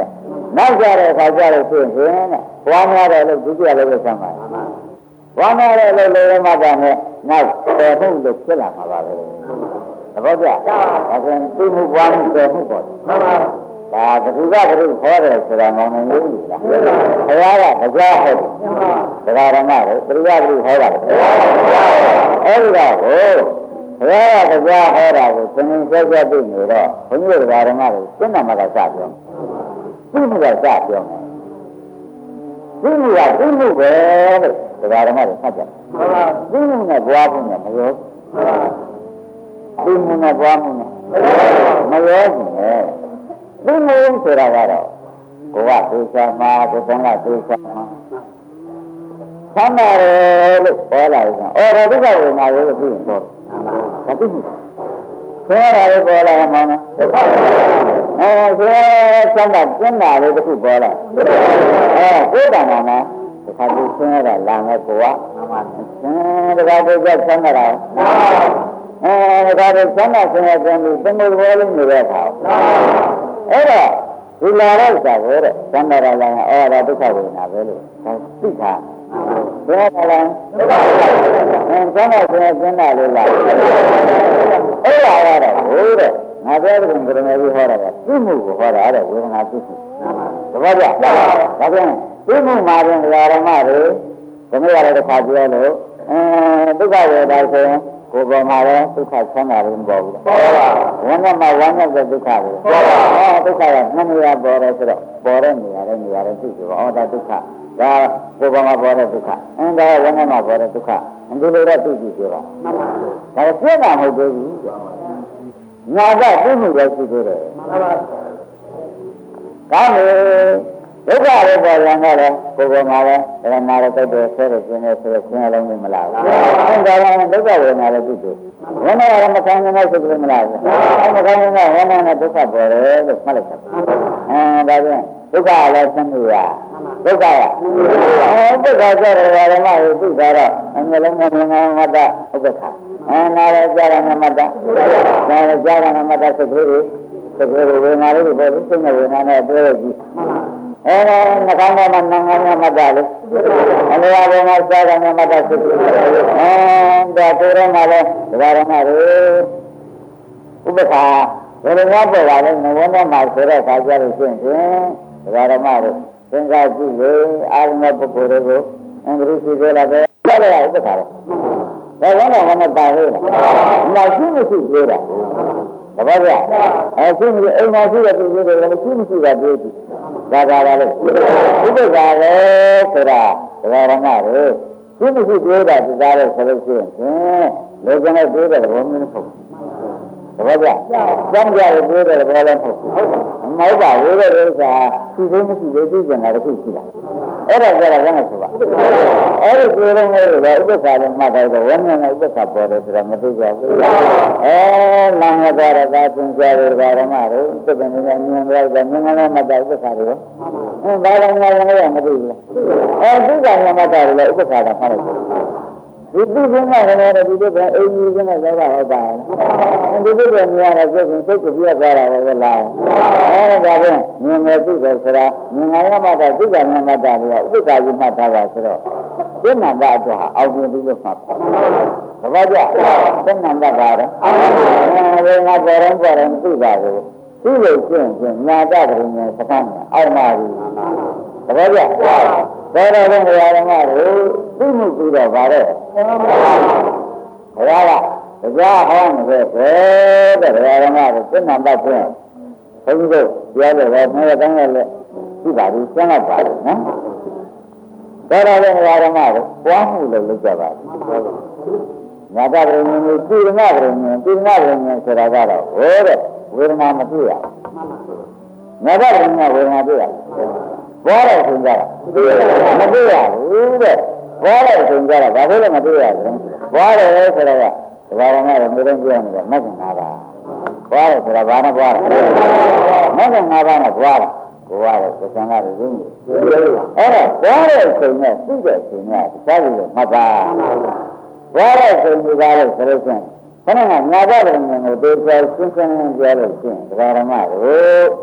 နောက်ကြတဲ့အခါကျတော့ဖြစ်ရင်ဘွားများတယ်လို့ဒုတိယလည်းပဲဆမ်းပါဘွားများတယ်လို့လည်းမှတ်တာနဲ့နောက်တယ်မှုလို့ဖြစ်လာမှာပါပဲသဘောကျဒါဆိုရင်သိမှုဘွားမှုတယ်မှုပေါ့မှန်ပါဒါဘုရားကဘုရားခေါ်တယ်ဆိုတာမဟုတ်ဘူးလားဘုရားကကြားဟုတ်တယ်ဒါရမလို့ဘုရားကဘုရားဟောတာအဲ့ဒီတော့ဘုရားကကြားဟောတာကိုသင်္င်ဆက်ဆက်သိနေတော့ဘုန်းကြီးတို့ဒါရမလို့စိတ်နာမကစပြောသိမှုကစပြောမယ်သိမှုကသိမှုပဲလို့ဒါရမလို့ဖတ်ကြသိမှုနဲ့ဘွားမှုနဲ့မရောသိမှုနဲ့ဘွားမှုနဲ့မရောဘူးနဲ့သိမှုဆိုတာကတော့ကိုယ်ကသိချာမှာကိုယ်ကသိချာမှာသမ်းပါရလို့ပြောလာတယ်။အော်ဒါဒုက္ခဝေဒနာရဲ့သိရင်တော့ဒါသိပြီ။ဆဲရလည်းပေါ်လာမှာနော်။အဲဆဲစမ်းတာကျင်းတာလေးတစ်ခုပေါ်လာ။အဲကိုယ်တဏ္ဍာမှာဒီခါကျဆင်းရတာလာမယ်ကိုက။အဲဒါကကိုယ်ကဆမ်းတာ။အဲဒါကဆမ်းတာဆင်းရတဲ့ဒီသမှုဘောလေးနေတဲ့အခါ။အဲ့တော့ဒီလာတော့စာကိုတဲ့သံဃာလာရင်အော်ဒါဒုက္ခဝေဒနာပဲလို့သိတာဘယ်ကလဲအဲသံဃာဆင်းရဲကျင်းတာလေးလားအဲ့ဒါကတော့ဟိုတဲ့ငါပြောတဲ့ကံကရမေကြီးဟောတာကသိမှုကိုဟောတာတဲ့ဝေဒနာသိမှုတပည့်ကြဒါပြန်သိမှုမှာရင်ဓမ္မတွေဒီနေ့ရတယ်တစ်ခါပြောလို့အဲဒုက္ခဝေဒနာဆိုရင်ကိုယ်ပေါ်မှာလည်းဒုက္ခဆန်းတာလည်းမပေါ်ဘူးပေါ်ပါဝမ်းနဲ့မှဝမ်းနဲ့ဒုက္ခပဲပေါ်ပါအဲဒုက္ခကနှစ်နေရာပေါ်တယ်ဆိုတော့ပေါ်တဲ့နေရာနဲ့နေရာနဲ့သိကြပါအော်ဒါဒုက္ခဒါကိုယ်ပေါ်မှာပေါ်တဲ့ဒုက္ခအင်းဒါဝမ်းနဲ့မှပေါ်တဲ့ဒုက္ခအဒီလိုတော့သိကြည့်ကြပါမှန်ပါဒါပြည့်တာမဟုတ်သေးဘူးညာကသိမှုပဲရှိသေးတယ်မှန်ပါကောင်းပြီဒုက္ခတွေပေါ်လာတော့လေကိုယ်ပေါ်မှာလည်းဓမ္မရတုတ်တယ်ဆဲတယ်ကျင်းတယ်ဆိုတော့ကျင်းလုံးမလားဘူးအဲဒါကဒုက္ခဝေဒနာလည်းသိတယ်ဝိညာဉ်ကမခံနိုင်တဲ့စိတ်ကမလားဘူးအဲမခံနိုင်တဲ့ဝိညာဉ်နဲ့ဒုက္ခပေါ်တယ်လို့မှတ်လိုက်တာအဲဒါပြန်ဒုက္ခလည်းသိမှုရဒုက္ခရအဲဒုက္ခကြတဲ့ဓမ္မကိုသိတာတော့အမြဲလုံးမမြင်နိုင်မှတ်တာဥပ္ပခါအဲနာရကြရမှတ်တာနာရကြရမှတ်တာစိတ်ကလေးစိတ်ကလေးဝေဒနာလေးတွေပေါ်ပြီးစိတ်နဲ့ဝေဒနာနဲ့တွဲရကြည့်အဲနှကောင်းကမှနငါးမှတ်တာလေအလျာဘုံမှာစားတယ်မှတ်တာစိတ်အဲဒါကိုရမှာလေဒါရမှာလေဥပ္ပခါဘယ်လိုများပေါ်လာလဲငဝန်းမှာဆိုတဲ့ခါကြလို့ရှိရင်ဒါရမှာလေသင်္ကာကြည့်လေအာရုံပုဂ္ဂိုလ်တွေကိုအင်္ဂရိစီပြောလာတယ်ကြားရဥပ္ပခါလေဒါကလည်းမပါဘူးလားမရှိမရှိပြောတာတပည့်ကြအဲရှိမရှိအိမ်မှာရှိတဲ့ပြည်တွေလည်းရှိမရှိတာပြောကြည့်ဒါပါလားလေဥပ္ပခါလေဆိုတာဒါရမှာလေရှိမရှိပြောတာဒီကားလို့ဆိုလို့ရှိရင်လေကျန်တဲ့ပြောတဲ့ဘောမျိုးမဟုတ်ဘူးတပည့်ကြကျမ်းကြရပြောတဲ့ဘောလည်းမဟုတ်ဘူးမဟုတ်ပါဘူးတဲ့ဥစ္စာရှိသေးမရှိသေးသိကျင်တာတစ်ခုရှိတာအဲ့ဒါကြတော့ဘယ်နဲ့ဆိုပါအဲ့ဒီပြောလုံးလေးတွေဥပ္ပခါနဲ့မှတ်တယ်ဆိုဝန်းနဲ့ဥပ္ပခါပေါ်တယ်ဆိုတာမသိကြဘူးအဲလမ်းရတဲ့သာသင်္ကြန်တွေဓမ္မတွေသစ္စာနဲ့မြင်လိုက်တယ်မြင်လိုက်မှတ်တယ်ဥပ္ပခါတွေအဲဘာလို့ငါလည်းမသိဘူးအဲသစ္စာနဲ့မှတ်တယ်လည်းဥပ္ပခါကမှတ်လိုက်ဒီသူကလည်းလည်းဒီလိုပဲအိမ်ကြီးကလည်းလည်းဟုတ်ပါဘူးဒီလိုပဲမြင်ရတဲ့စိတ်ကိုစိတ်ကိုပြတ်သွားတာပဲလားအဲဒါပဲမြင်မယ်သိတယ်ဆိုတာမြင်ရမှတော့သိတာမှတ်တာပြီးတော့ဥပ္ပခါကြီးမှတ်တာပါဆိုတော့သိနာတာအတွက်အောင်မြင်ပြီးလို့မှတ်ပါဘာကြသိနာတာကတော့အဲဒီငါပေါ်ရင်ပေါ်ရင်သိတာကိုသိလို့ရှိရင်ညာတတ်တယ်နဲ့စကားနဲ့အောက်မှာဘူးဘာကြဘောရတဲ့နေရာဓမ္မကိုသိမှုပြီးတော့ဗါတဲ့ဘုရားကတရားဟောနေတဲ့ပဲတဲ့နေရာဓမ္မကိုသိနာတတ်ခြင်းဘုန်းကြီးတို့ပြောတယ်ပဲနေရာတိုင်းလည်းသိပါဘူးကျမ်းတော့ပါဘူးနော်ဘောရတဲ့နေရာဓမ္မကိုပွားမှုလို့လုပ်ကြပါဘူးညာတပရိဉ္ဇဉ်ကိုသိနာပရိဉ္ဇဉ်သိနာပရိဉ္ဇဉ်ဆိုတာကတော့ဟောတဲ့ဝေဒနာမတွေ့ရဘူးညာတပရိဉ္ဇဉ်ဝေဒနာတွေ့ရဘောရဆိုကြတာမတွေ့ရဘူးတဲ့ဘောရဆိုကြတာဘာလို့လဲမတွေ့ရဘူးဘောရလဲဆိုတော့ဒါဘာမှမလို့မျိုးပြောနေတယ်မဂ္ဂင်၅ပါးဘောရဆိုတာဘာနဲ့ဘောရမဂ္ဂင်၅ပါးနဲ့ဘောရကိုရတဲ့သံဃာတွေရင်းနေအဲ့တော့ဘောရဆိုနေသိတဲ့ဆိုနေတခြားလို့မှတ်ပါဘောရဆိုကြတာလို့ဆိုလို့ရှိရင်ခဏကညာဘက်ကနေကိုတေချာရှင်းရှင်းလင်းပြောလို့ရှိရင်ဒါဓမ္မကို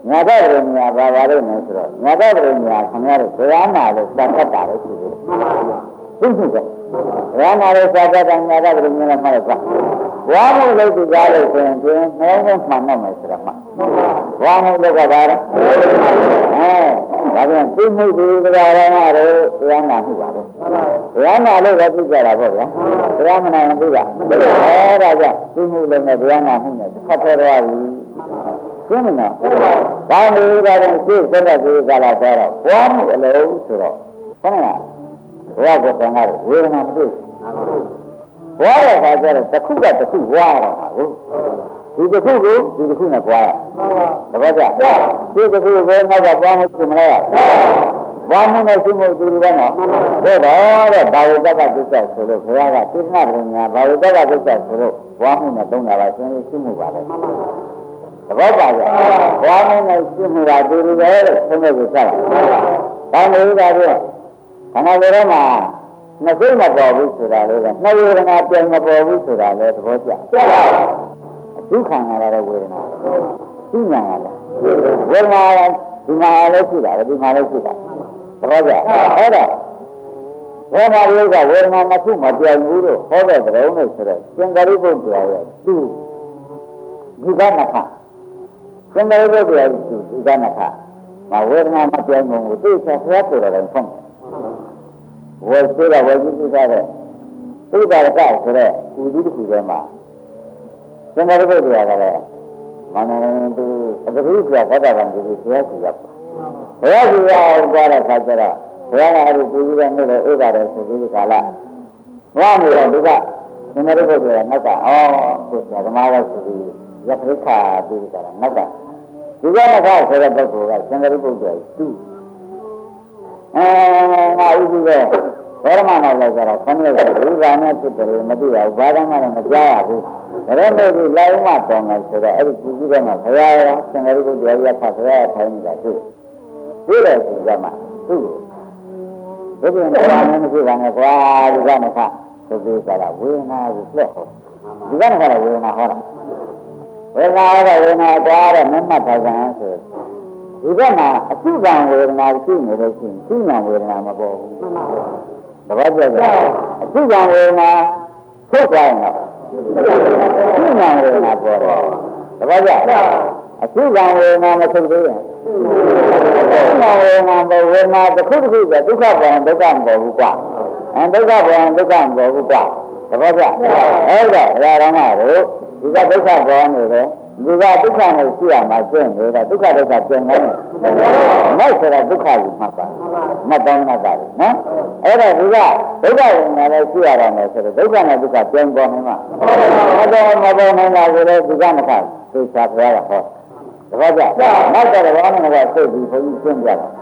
ညာတဲ့ပရိညာဘာပါလို့လဲဆိုတော့ညာတဲ့ပရိညာခင်ဗျားတို့ဘုရားနာလို့စံတတ်တာလို့ရှိတယ်သိရှိတယ်ဘုရားနာလို့စံတတ်တာညာတဲ့ပရိညာလည်းမှတ်ရပါဘွားမှုလို့ဒီကားလို့ဆိုရင်ကျင်းနှောင်းနှောင်းမှန်တော့မယ်ဆိုတော့မှဘွားမှုလို့ကဘာလဲအဲဒါပြန်သိမှုဒီတရားရမှာတော့ဘုရားနာမှုပါပဲဘုရားနာလို့ပဲသိကြတာပေါ့ဗျာဘုရားမနာရင်သိတာအဲဒါကြောင့်သိမှုလည်းနဲ့ဘုရားနာမှုနဲ့ဖတ်တော်ရပြီရှင်းမလားဘာလို့ဒါလဲသိစတဲ့ဒီကလာတော့ဘွားမှုအလုံးဆိုတော့ခဏဘုရားကတန်ခါဝေဒနာမတွေ့ဘွားတဲ့ခါကျတော့တစ်ခုကတစ်ခုဘွားတော့ပါဘူးဒီတစ်ခုကိုဒီတစ်ခုနဲ့ဘွားရတပည့်ကြဒီတစ်ခုကိုနောက်ကဘွားမှုရှိမလားဘွားမှုနဲ့ရှိမှုတူတယ်နော်ဒါတော့တဲ့ဘာဝတ္တကသစ္စာဆိုလို့ဘုရားကသိနာပညာဘာဝတ္တကသစ္စာဆိုလို့ဘွားမှုနဲ့သုံးတာပါရှင်းရှိမှုပါပဲတပည့်ကြဘွားမှုနဲ့ရှိမှုတာတူတယ်လို့သုံးတဲ့ကိုစတာဒါမျိုးဒါပြခန္ဓာကိုယ်ထဲမှာနှစ်စိတ်မပေါ်ဘူးဆိုတာလေနှစ်ဝေဒနာပြန်မပေါ်ဘူးဆိုတာလေသဘောကျဒုက္ခနာရတဲ့ဝေဒနာသိညာရတယ်ဝေဒနာဒီမှာလည်းရှိတာဒီမှာလည်းရှိတာသဘောကျအဲ့ဒါဘယ်မှာလို့ကဝေဒနာနှစ်ခုမပြောင်းဘူးလို့ဟောတဲ့တုံးလို့ဆိုတော့သင်္ကာရိပုတ္တရာရဲ့သူဒီကနခသင်္ကာရိပုတ္တရာရဲ့သူဒီကနခမဝေဒနာမပြောင်းဘူးသူဆက်ဆက်ဆိုတယ်ဖုံးဝေသေးတာဝေကြည့်ကြတဲ့သိတာကဆိုတဲ့ဥဒိတခုထဲမှာသင်္ဃာရိပုတ္တရာကလည်းမနန္တုအတ္တိပြဘောဓဂံဒီဆရာကြီးရောက်ဘုရားကြီးရောက်သွားတဲ့ခါကျတော့ဘုရားကအဲ့ဒီပြည်ကြီးတဲ့နေ့လေဥပါဒေဆိုပြီးကာလဘဝမျိုးတော့ဒီကသင်္ဃာရိပုတ္တရာနောက်ကအော်ဒီဓမ္မကဆိုပြီးယပရိခာပြီးကြတာနောက်ကဒီကနခဆိုတဲ့ပုဂ္ဂိုလ်ကသင်္ဃာရိပုတ္တရာသူအဲငါဥပ္ပေဘောရမနာလိုက်ကြတာဆင်းရဲတယ်ဒီကနေ့ဖြစ်တယ်မသိရဘူးဘာသာမှလည်းမကြားရဘူးဒါနဲ့ဒီလိုက်မှတောင်းတယ်ဆိုတော့အဲ့ဒီကြည့်ကြည့်တဲ့မှာဘုရားရောသင်္ဃာရိပုတ္တရာရဖတ်ဘုရားထိုင်နေတာတွေ့တွေ့တယ်ဆိုကြမှာသူ့ကိုဒီပြန်ဘာမှမရှိပါနဲ့ကွာဒီကနေ့ကသူပြောကြတာဝေဒနာကိုပြည့်ဟောဒီကနေ့ကဝေဒနာဟောတာဝေဒနာဟောတာဝေဒနာကြားတဲ့မမှတ်ထားကြမ်းဆိုဒီဘက်မှာအစုကံဝေဒနာရှိနေလို့ရှိရင်သိဉာဏ်ဝေဒနာမပေါ်ဘူးတပတ်ပြည့်တယ်အစုကံဝေဒနာထုတ်သွားရင်တော့သိဉာဏ်ဝေဒနာပေါ်တော့တပတ်ပြအစုကံဝေဒနာမထုတ်သေးရင်သိဉာဏ်ဝေဒနာပေါ်ဝေဒနာတစ်ခုတစ်ခုကဒုက္ခပေါ်ဒုက္ခမပေါ်ဘူးကွာအဲဒုက္ခပေါ်ဒုက္ခမပေါ်ဘူးကွာတပတ်ပြအဲ့ဒါအရာတော်မှာတို့ဒီကဒုက္ခပေါ်နေတယ်ဒီကဒုက္ခနဲ့ရှိရမှာကျင့်နေတာဒုက္ခဒုက္ခပြန်နေတယ်။နောက်ဆိုတာဒုက္ခကိုမှတ်ပါ။မှတ်တော့မှတ်ပါလေနော်။အဲ့တော့ဒီကဒုက္ခဝင်လာလဲရှိရတာနဲ့ဆိုတော့ဒုက္ခနဲ့ဒုက္ခပြန်ပေါ်နေမှာ။မပေါ်မပေါ်နေတာကိုလည်းဒီကမခသိချာပြရတာဟော။ဒါကြ။နောက်တော့ဘာမှမကသိပြီးဘုန်းကြီးရှင်းပြတာ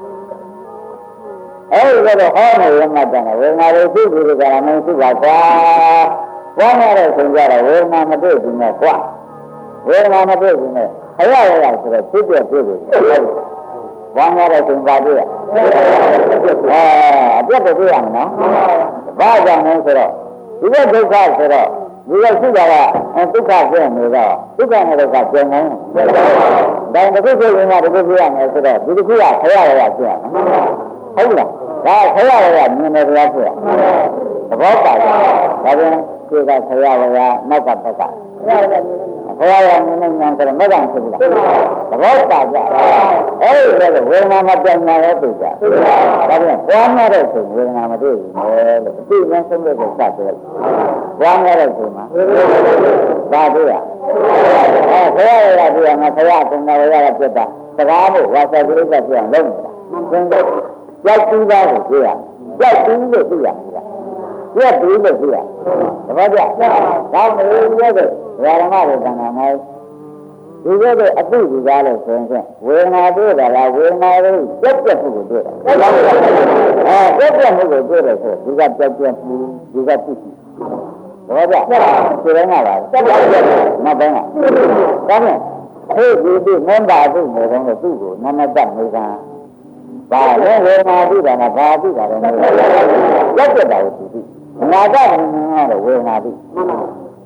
။အဲ့ဒီကတော့ဟောနေရမှတန်တယ်ဝေဒနာတွေသိပြီးကြတာမင်းသိပါကွာ။ဘာမှလည်းသင်ကြတော့ဝေဒနာမတွေ့ဘူးနဲ့ကွာ။ဝေဒနာမတွေ့ဘူးနဲ့အရရရဆိုတော့ဖြစ်ပြဖြစ်တယ်။ဘာမှလည်းသင်ပါသေးရ။အဲအပြတ်တွေ့ရမယ်နော်။ဘာကြောင့်လဲဆိုတော့ဒီကဒုက္ခဆိုတော့ဒီကရှိတာကဒုက္ခဖြစ်နေတော့ဒုက္ခနဲ့ဒုက္ခပြန်နေတယ်။ဒါတစ်ခုဖြစ်ရင်တော့တစ်ခုပြရမယ်ဆိုတော့ဒီတစ်ခုကခရရရဖြစ်ရမယ်။ဟုတ်လား။ဒါခရရရမြင်တယ်တရားဖြစ်ရ။သဘောပါကြ။ဒါပြန်ဒီကခရရရနောက်ကဘက်ကဘုရားရမြင်နေညာဆိုတော့မကံဖြစ်ဘူးလားသဘောပါကြအဲ့ဒီလိုဝေဒနာမပြောင်းနိုင်ရဲ့သူကဒါပြန်ဘွားများတဲ့ဆိုဝေဒနာမတွေ့ဘူးလေလို့အသိဉာဏ်ဆုံးတဲ့ကိုစတယ်ဘွားများတဲ့ဆိုမှာဒါတွေ့ရအဲဘုရားရရပြရမှာဘုရားကငါရရပြတ်တာစကားလို့ဝါစာကိစ္စပြအောင်လုပ်နေတာကြောက်ပြီးသားကိုတွေ့ရကြောက်ပြီးလို့သိရမှာပြတ်ပြီးလို့သိရသဘောကျဒါမျိုးရဲ့ဓမ္မတွေတဏ္ဍာမှာဒီလိုတဲ့အတုဒီကားလို့ဆိုရင်ဝေဒနာတွေ့တာလားဝေဒနာလေးပြတ်ပြတ်မှုကိုတွေ့တာအဲပြတ်ပြတ်မှုကိုတွေ့တယ်ဆိုဒီကပြတ်ပြတ်မှုဒီကဖြစ်ဖြစ်ဘောကြဒီလိုငါပါပြတ်ပြတ်မပန်းကဒါနဲ့အေးဒီဒီမန္တာတုမေတော့သူ့ကိုနမတတ်နေကဘာလဲဝေဒနာတွေ့တာကဘာတွေ့တာလဲပြတ်ပြတ်တာကိုသူသိငါကဘယ်နည်းတော့ဝေဒနာသိ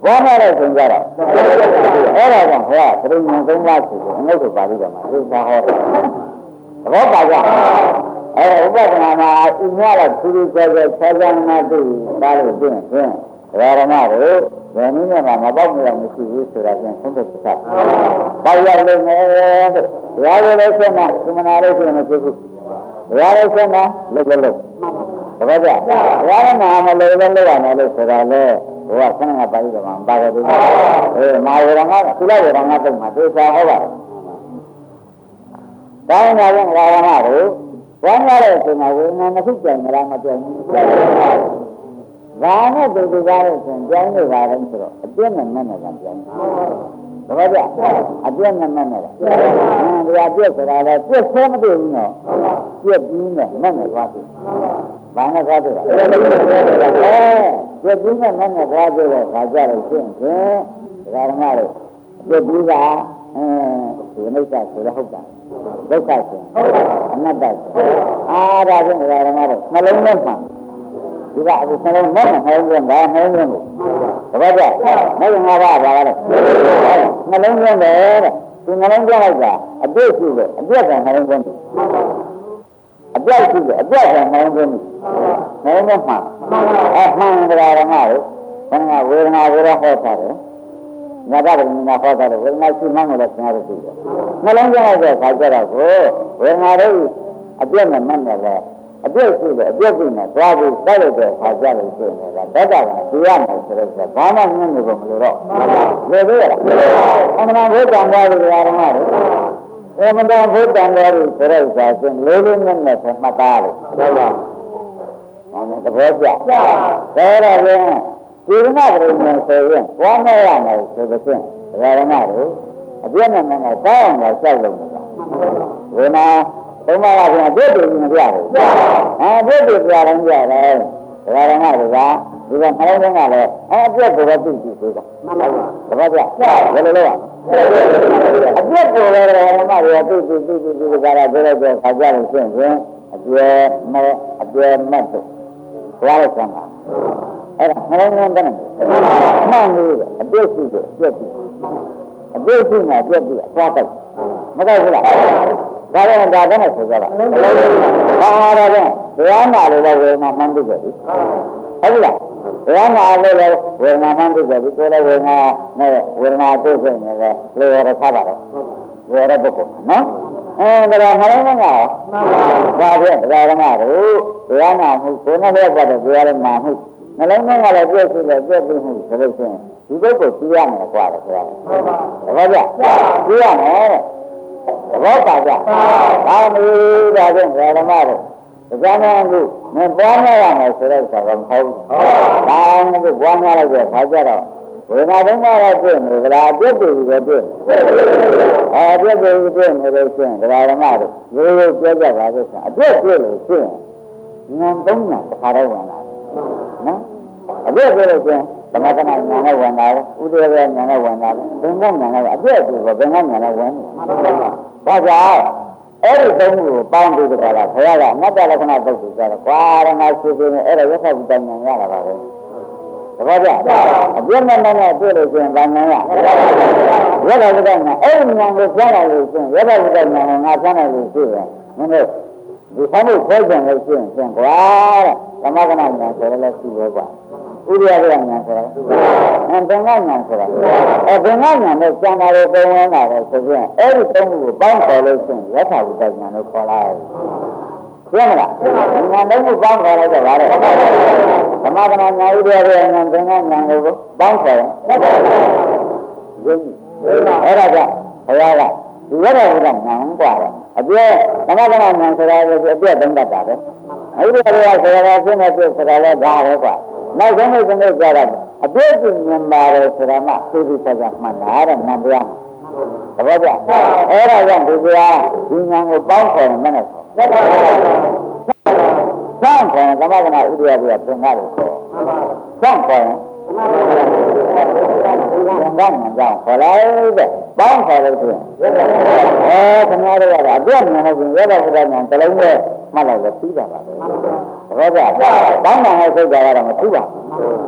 ဘာမှလည်းသင်ကြတော့အဲ့ဒါကြောင့်ဟောပရိညာသုံးပါးကိုအငုတ်ကိုပါဠိတော်မှာသိသာဟောတယ်ဘောပါကြအဲဥပဒနာမှာဥညာတော့သူသူကြဲကြဲဆာဇာနာတိပါလို့ပြင်ဖြင့်ဓမ္မတို့ဘယ်နည်းနဲ့မှမပေါက်မရမရှိဘူးဆိုတာပြန်ဆုံးဖြတ်ချက်။ဘာရလို့လဲတဲ့။ဘုရားလည်းဆက်မှာကုမနာလေးဆိုရင်မရှိဘူး။ဘုရားလည်းဆက်မှာလုပ်လို့လုပ်။ဒါကြ။ဘုရားကနာမလို့လည်းလုပ်ရမယ်လို့ဆိုတာလေဘုရားဆန္ဒပါဠိတော်မှာပါကြတယ်။အဲမာဝရငါသုလဝရငါတုတ်မှာသေချာဟောပါတယ်။ဒါနဲ့လည်းဘုရားတို့ဝမ်းရတဲ့အချိန်မှာဝိညာဉ်နှစ်ခုကြံကြလားမကြံဘူး။ဘာနဲ့တူတူကားလို့ဆိုရင်ကြောင်းနေပါလဲဆိုတော့အပြည့်နဲ့မဲ့နဲ့ကကြောင်း။ဒါကြအပြည့်နဲ့မဲ့နဲ့က။ဟမ်ဒီအပြည့်ဆိုတာလည်းပြည့်ဆဲမတွေ့ဘူးနော်။ပြည့်ပြီးနဲ့မဲ့နဲ့သွားပြီ။ဘာနဲ့သွားပြီလဲ။အဲပြည့်ပြီးနဲ့မဲ့နဲ့သွားပြီတော့ခါကြလို့ရှင်းဖြင့်ဒကာဓမ္မတို့ပြည့်ပြီးကအင်းဒီအိဋ္ဌဆိုတော့ဟုတ်တာ။ဒုက္ခဆိုအနတ္တဆိုအားဒါဖြင့်ဒကာဓမ္မတို့နှလုံးထဲမှာဒီကအခုနှလုံးနဲ့နှလုံးနဲ့ဒါနှလုံးနဲ့ဘာကြလဲငါးပါးပါလဲနှလုံးနဲ့တဲ့ဒီနှလုံးကြောက်လိုက်တာအပြည့်ရှိတယ်အပြည့်ကနှလုံးသွင်းအပြည့်ရှိတယ်အပြည့်ကနှလုံးသွင်းနှလုံးနဲ့မှာအမှန်တရားဓမ္မကိုဘယ်မှာဝေဒနာဝေဒဟောတာလဲငါကလည်းငါဟောတာလေဝေဒနာရှိမှန်းလည်းသင်ရတယ်သိတယ်နှလုံးကြောက်လိုက်တဲ့ခါကျတော့ကိုဝေဒနာတွေအပြည့်နဲ့မှတ်နေတယ်အပြည့်ရှိတယ်အပြည့်ရှိနေသွားပြီးတိုက်လိုက်တဲ့ခါကြလို့ရှိနေတာတတ်တာကသိရမယ်ဆိုတော့ဘာမှမင်းနေဘူးမလို့တော့လေသေးရလားအမှန်တန်ဘုဒ္ဓံတော်တွေဓမ္မတွေအမှန်တန်ဘုဒ္ဓံတော်တွေဆိုတော့သာချင်းလေးလေးနက်နက်ပဲမှတ်သားတယ်ဟုတ်ပါဘူးသဘောကျဒါတော့လည်းဒီကနေ့ပြည်နေဆိုရင်ဘွားမဲ့ရမယ်ဆိုတဲ့ဖြင့်ဓမ္မတွေအပြည့်နဲ့နဲ့တောင်းအောင်ဆက်လုပ်နေတာဝေနာဘုရားကပြန်ပြည့်ပြည့်မပြဘူး။အဲပြည့်ပြည့်ပြတယ်ပြတယ်။ဒါရဏတွေကဒီကနှလုံးသွင်းကလည်းအဲအပြည့်ကိုပဲသိကြည့်သေးတာ။မှန်ပါပါ။တပတ်ပြဘယ်လိုလဲ။အပြည့်ကိုလည်းဓမ္မတွေကသိသိသိသိသိကြတာပြောလိုက်တော့ခါကြလို့ရှင်းရင်အပြည့်မဲ့အပြည့်မဲ့တော့ဘုရားရဲ့ဆံပါ။အဲ့ဒါနှလုံးသွင်းတယ်။မှန်လို့အပြည့်ရှိတယ်အပြည့်ရှိအပြည့်ရှိမှအပြည့်ရှိအသွားတော့မတော့ဘူးလား။ဒါလည်းဒါလည်းဆိုကြတာ။ဘာသာတော့ဘုရားနာလို့လည်းဝေဒနာမှန်းသိကြပြီ။ဟုတ်လား။ဘုရားနာလို့လည်းဝေဒနာမှန်းသိကြပြီ။ကိုယ်လည်းဝေဒနာနဲ့ဝေဒနာသိစိတ်နဲ့လည်းလေရထားပါတော့။ဝေရပုဂ္ဂိုလ်နော်။အဲဒါကမလုံးမကဒါဖြင့်တရားဓမ္မတို့ဘုရားနာမှုကိုယ်နဲ့လည်းပတ်တဲ့ဘုရားရဲ့နာမှုနှလုံးသားကလည်းပြည့်စုံတယ်ပြည့်စုံမှုဆိုလို့ရှိရင်ဒီပုဂ္ဂိုလ်သိရမယ်ကွာတယ်ဘုရား။ဟုတ်ပါဘူး။ဒါကြ။သိရမယ်တဲ့။ဘောပါကြ။ဘာလို့ဒါဖြင့်ဓမ္မတို့တရားနာမှုမပွားများရမယ်ဆိုတော့ဆိုတော့မဟုတ်ဘူး။ဒါမှမဟုတ်ပွားများလိုက်တဲ့ခါကျတော့ဝေဒနာသုံးပါးတော့ပြည့်နေကြလားအပြည့်ပြည့်ပဲပြည့်။အဲပြည့်ပြည့်ပြည့်နေလို့ရှိရင်တရားဓမ္မတို့ရိုးရိုးပြောကြပါလို့ဆိုအပြည့်ပြည့်လို့ရှိရင်ဉာဏ်သုံးဉာဏ်တစ်ခါတော့ဝင်လာတယ်။နော်။အပြည့်ပြည့်လို့ရှိရင်သမထနာဉာဏ်နဲ့ဝင်လာတယ်။ဥဒယဉာဏ်နဲ့ဝင်လာတယ်။ဘင်္ဂဉာဏ်နဲ့အပြည့်ပြည့်ပဲဘင်္ဂဉာဏ်နဲ့ဝင်တယ်။ဘာကြောင့်အဲ့ဒီသုံးခုကိုပေါင်းပြီးကြတာဘုရားကအနတ္တလက္ခဏာပုဂ္ဂိုလ်ကြတယ်။ကွာရဏရှိရှိနဲ့အဲ့ဒါရသတိတဉာဏ်ရတာပါပဲ။တပည့်ကြအပြည့်နဲ့နဲ့တွေ့လို့ရှိရင်ဗာဉာဏ်ရရသတိတဉာဏ်အဲ့ဒီဉာဏ်ကိုကြားလိုက်လို့ရှိရင်ရသတိတဉာဏ်ကိုငါကြားနိုင်လို့ရှိရင်မင်းတို့ဒီဆမ်းမှုဖွဲ့ကြံလို့ရှိရင်ရှင်ကွာတဲ့သမဂနာဉာဏ်ဆိုတော့လည်းရှိပဲကွာဥရိယဉာဏ်ဆိုတော့အဲသင်္ကဉာဏ်ဆိုတော့အဲသင်္ကဉာဏ်နဲ့ကျန်တာတွေပုံဝင်လာတယ်ဆိုရင်အဲ့ဒီသုံးခုကိုပေါင်းခေါ်လို့ရှိရင်ယထာဝိတ္တဉာဏ်လို့ခေါ်လာတယ်ရှင်းမလားဉာဏ်သုံးခုပေါင်းခေါ်လိုက်တော့ဗါတယ်သမဂနာဉာဏ်ဥရိယဉာဏ်သင်္ကဉာဏ်ကိုပေါင်းခေါ်တယ်အဲ့ဒါကြောင့်ဘုရားကဒီယထာဝိတ္တဉာဏ်กว่าတယ်အပြည့်သမဂနာဉာဏ်ဆိုတာကအပြည့်သုံးတတ်တာပဲဥရိယဆိုတာဆိုတာရှင်းတဲ့ပြည့်ဆိုတာလည်းဒါပဲကွာနောက်ဆုံးနေ့ကနေ့ကြတာအပြည့်စုံမြင်ပါတယ်ဆိုတာမှသိသိချာချာမှန်တာတဲ့နံပါတ်တပည့်ကြအဲ့ဒါကြောင့်ဒီကွာဒီဉာဏ်ကိုပေါင်းခေါ်နေတယ်ဆက်ပါဆောင်းခေါ်သမဂနာဥဒယပြသင်္ခါလို့ခေါ်ဆောင်းခေါ်သင်္ခါဉာဏ်ကြောင့်ခေါ်လိုက်တဲ့ပေါင်းခေါ်လို့ဆိုရင်အဲခင်ဗျားတို့ကအပြည့်မြင်လို့ဆိုရင်ရတဲ့ဘုရားဉာဏ်တလုံးနဲ့မှတ်လိုက်လို့ပြီးတာပါပဲတပည့်ကြပေါင်းနိုင်တဲ့စိတ်ကတော့မထူးပါဘူး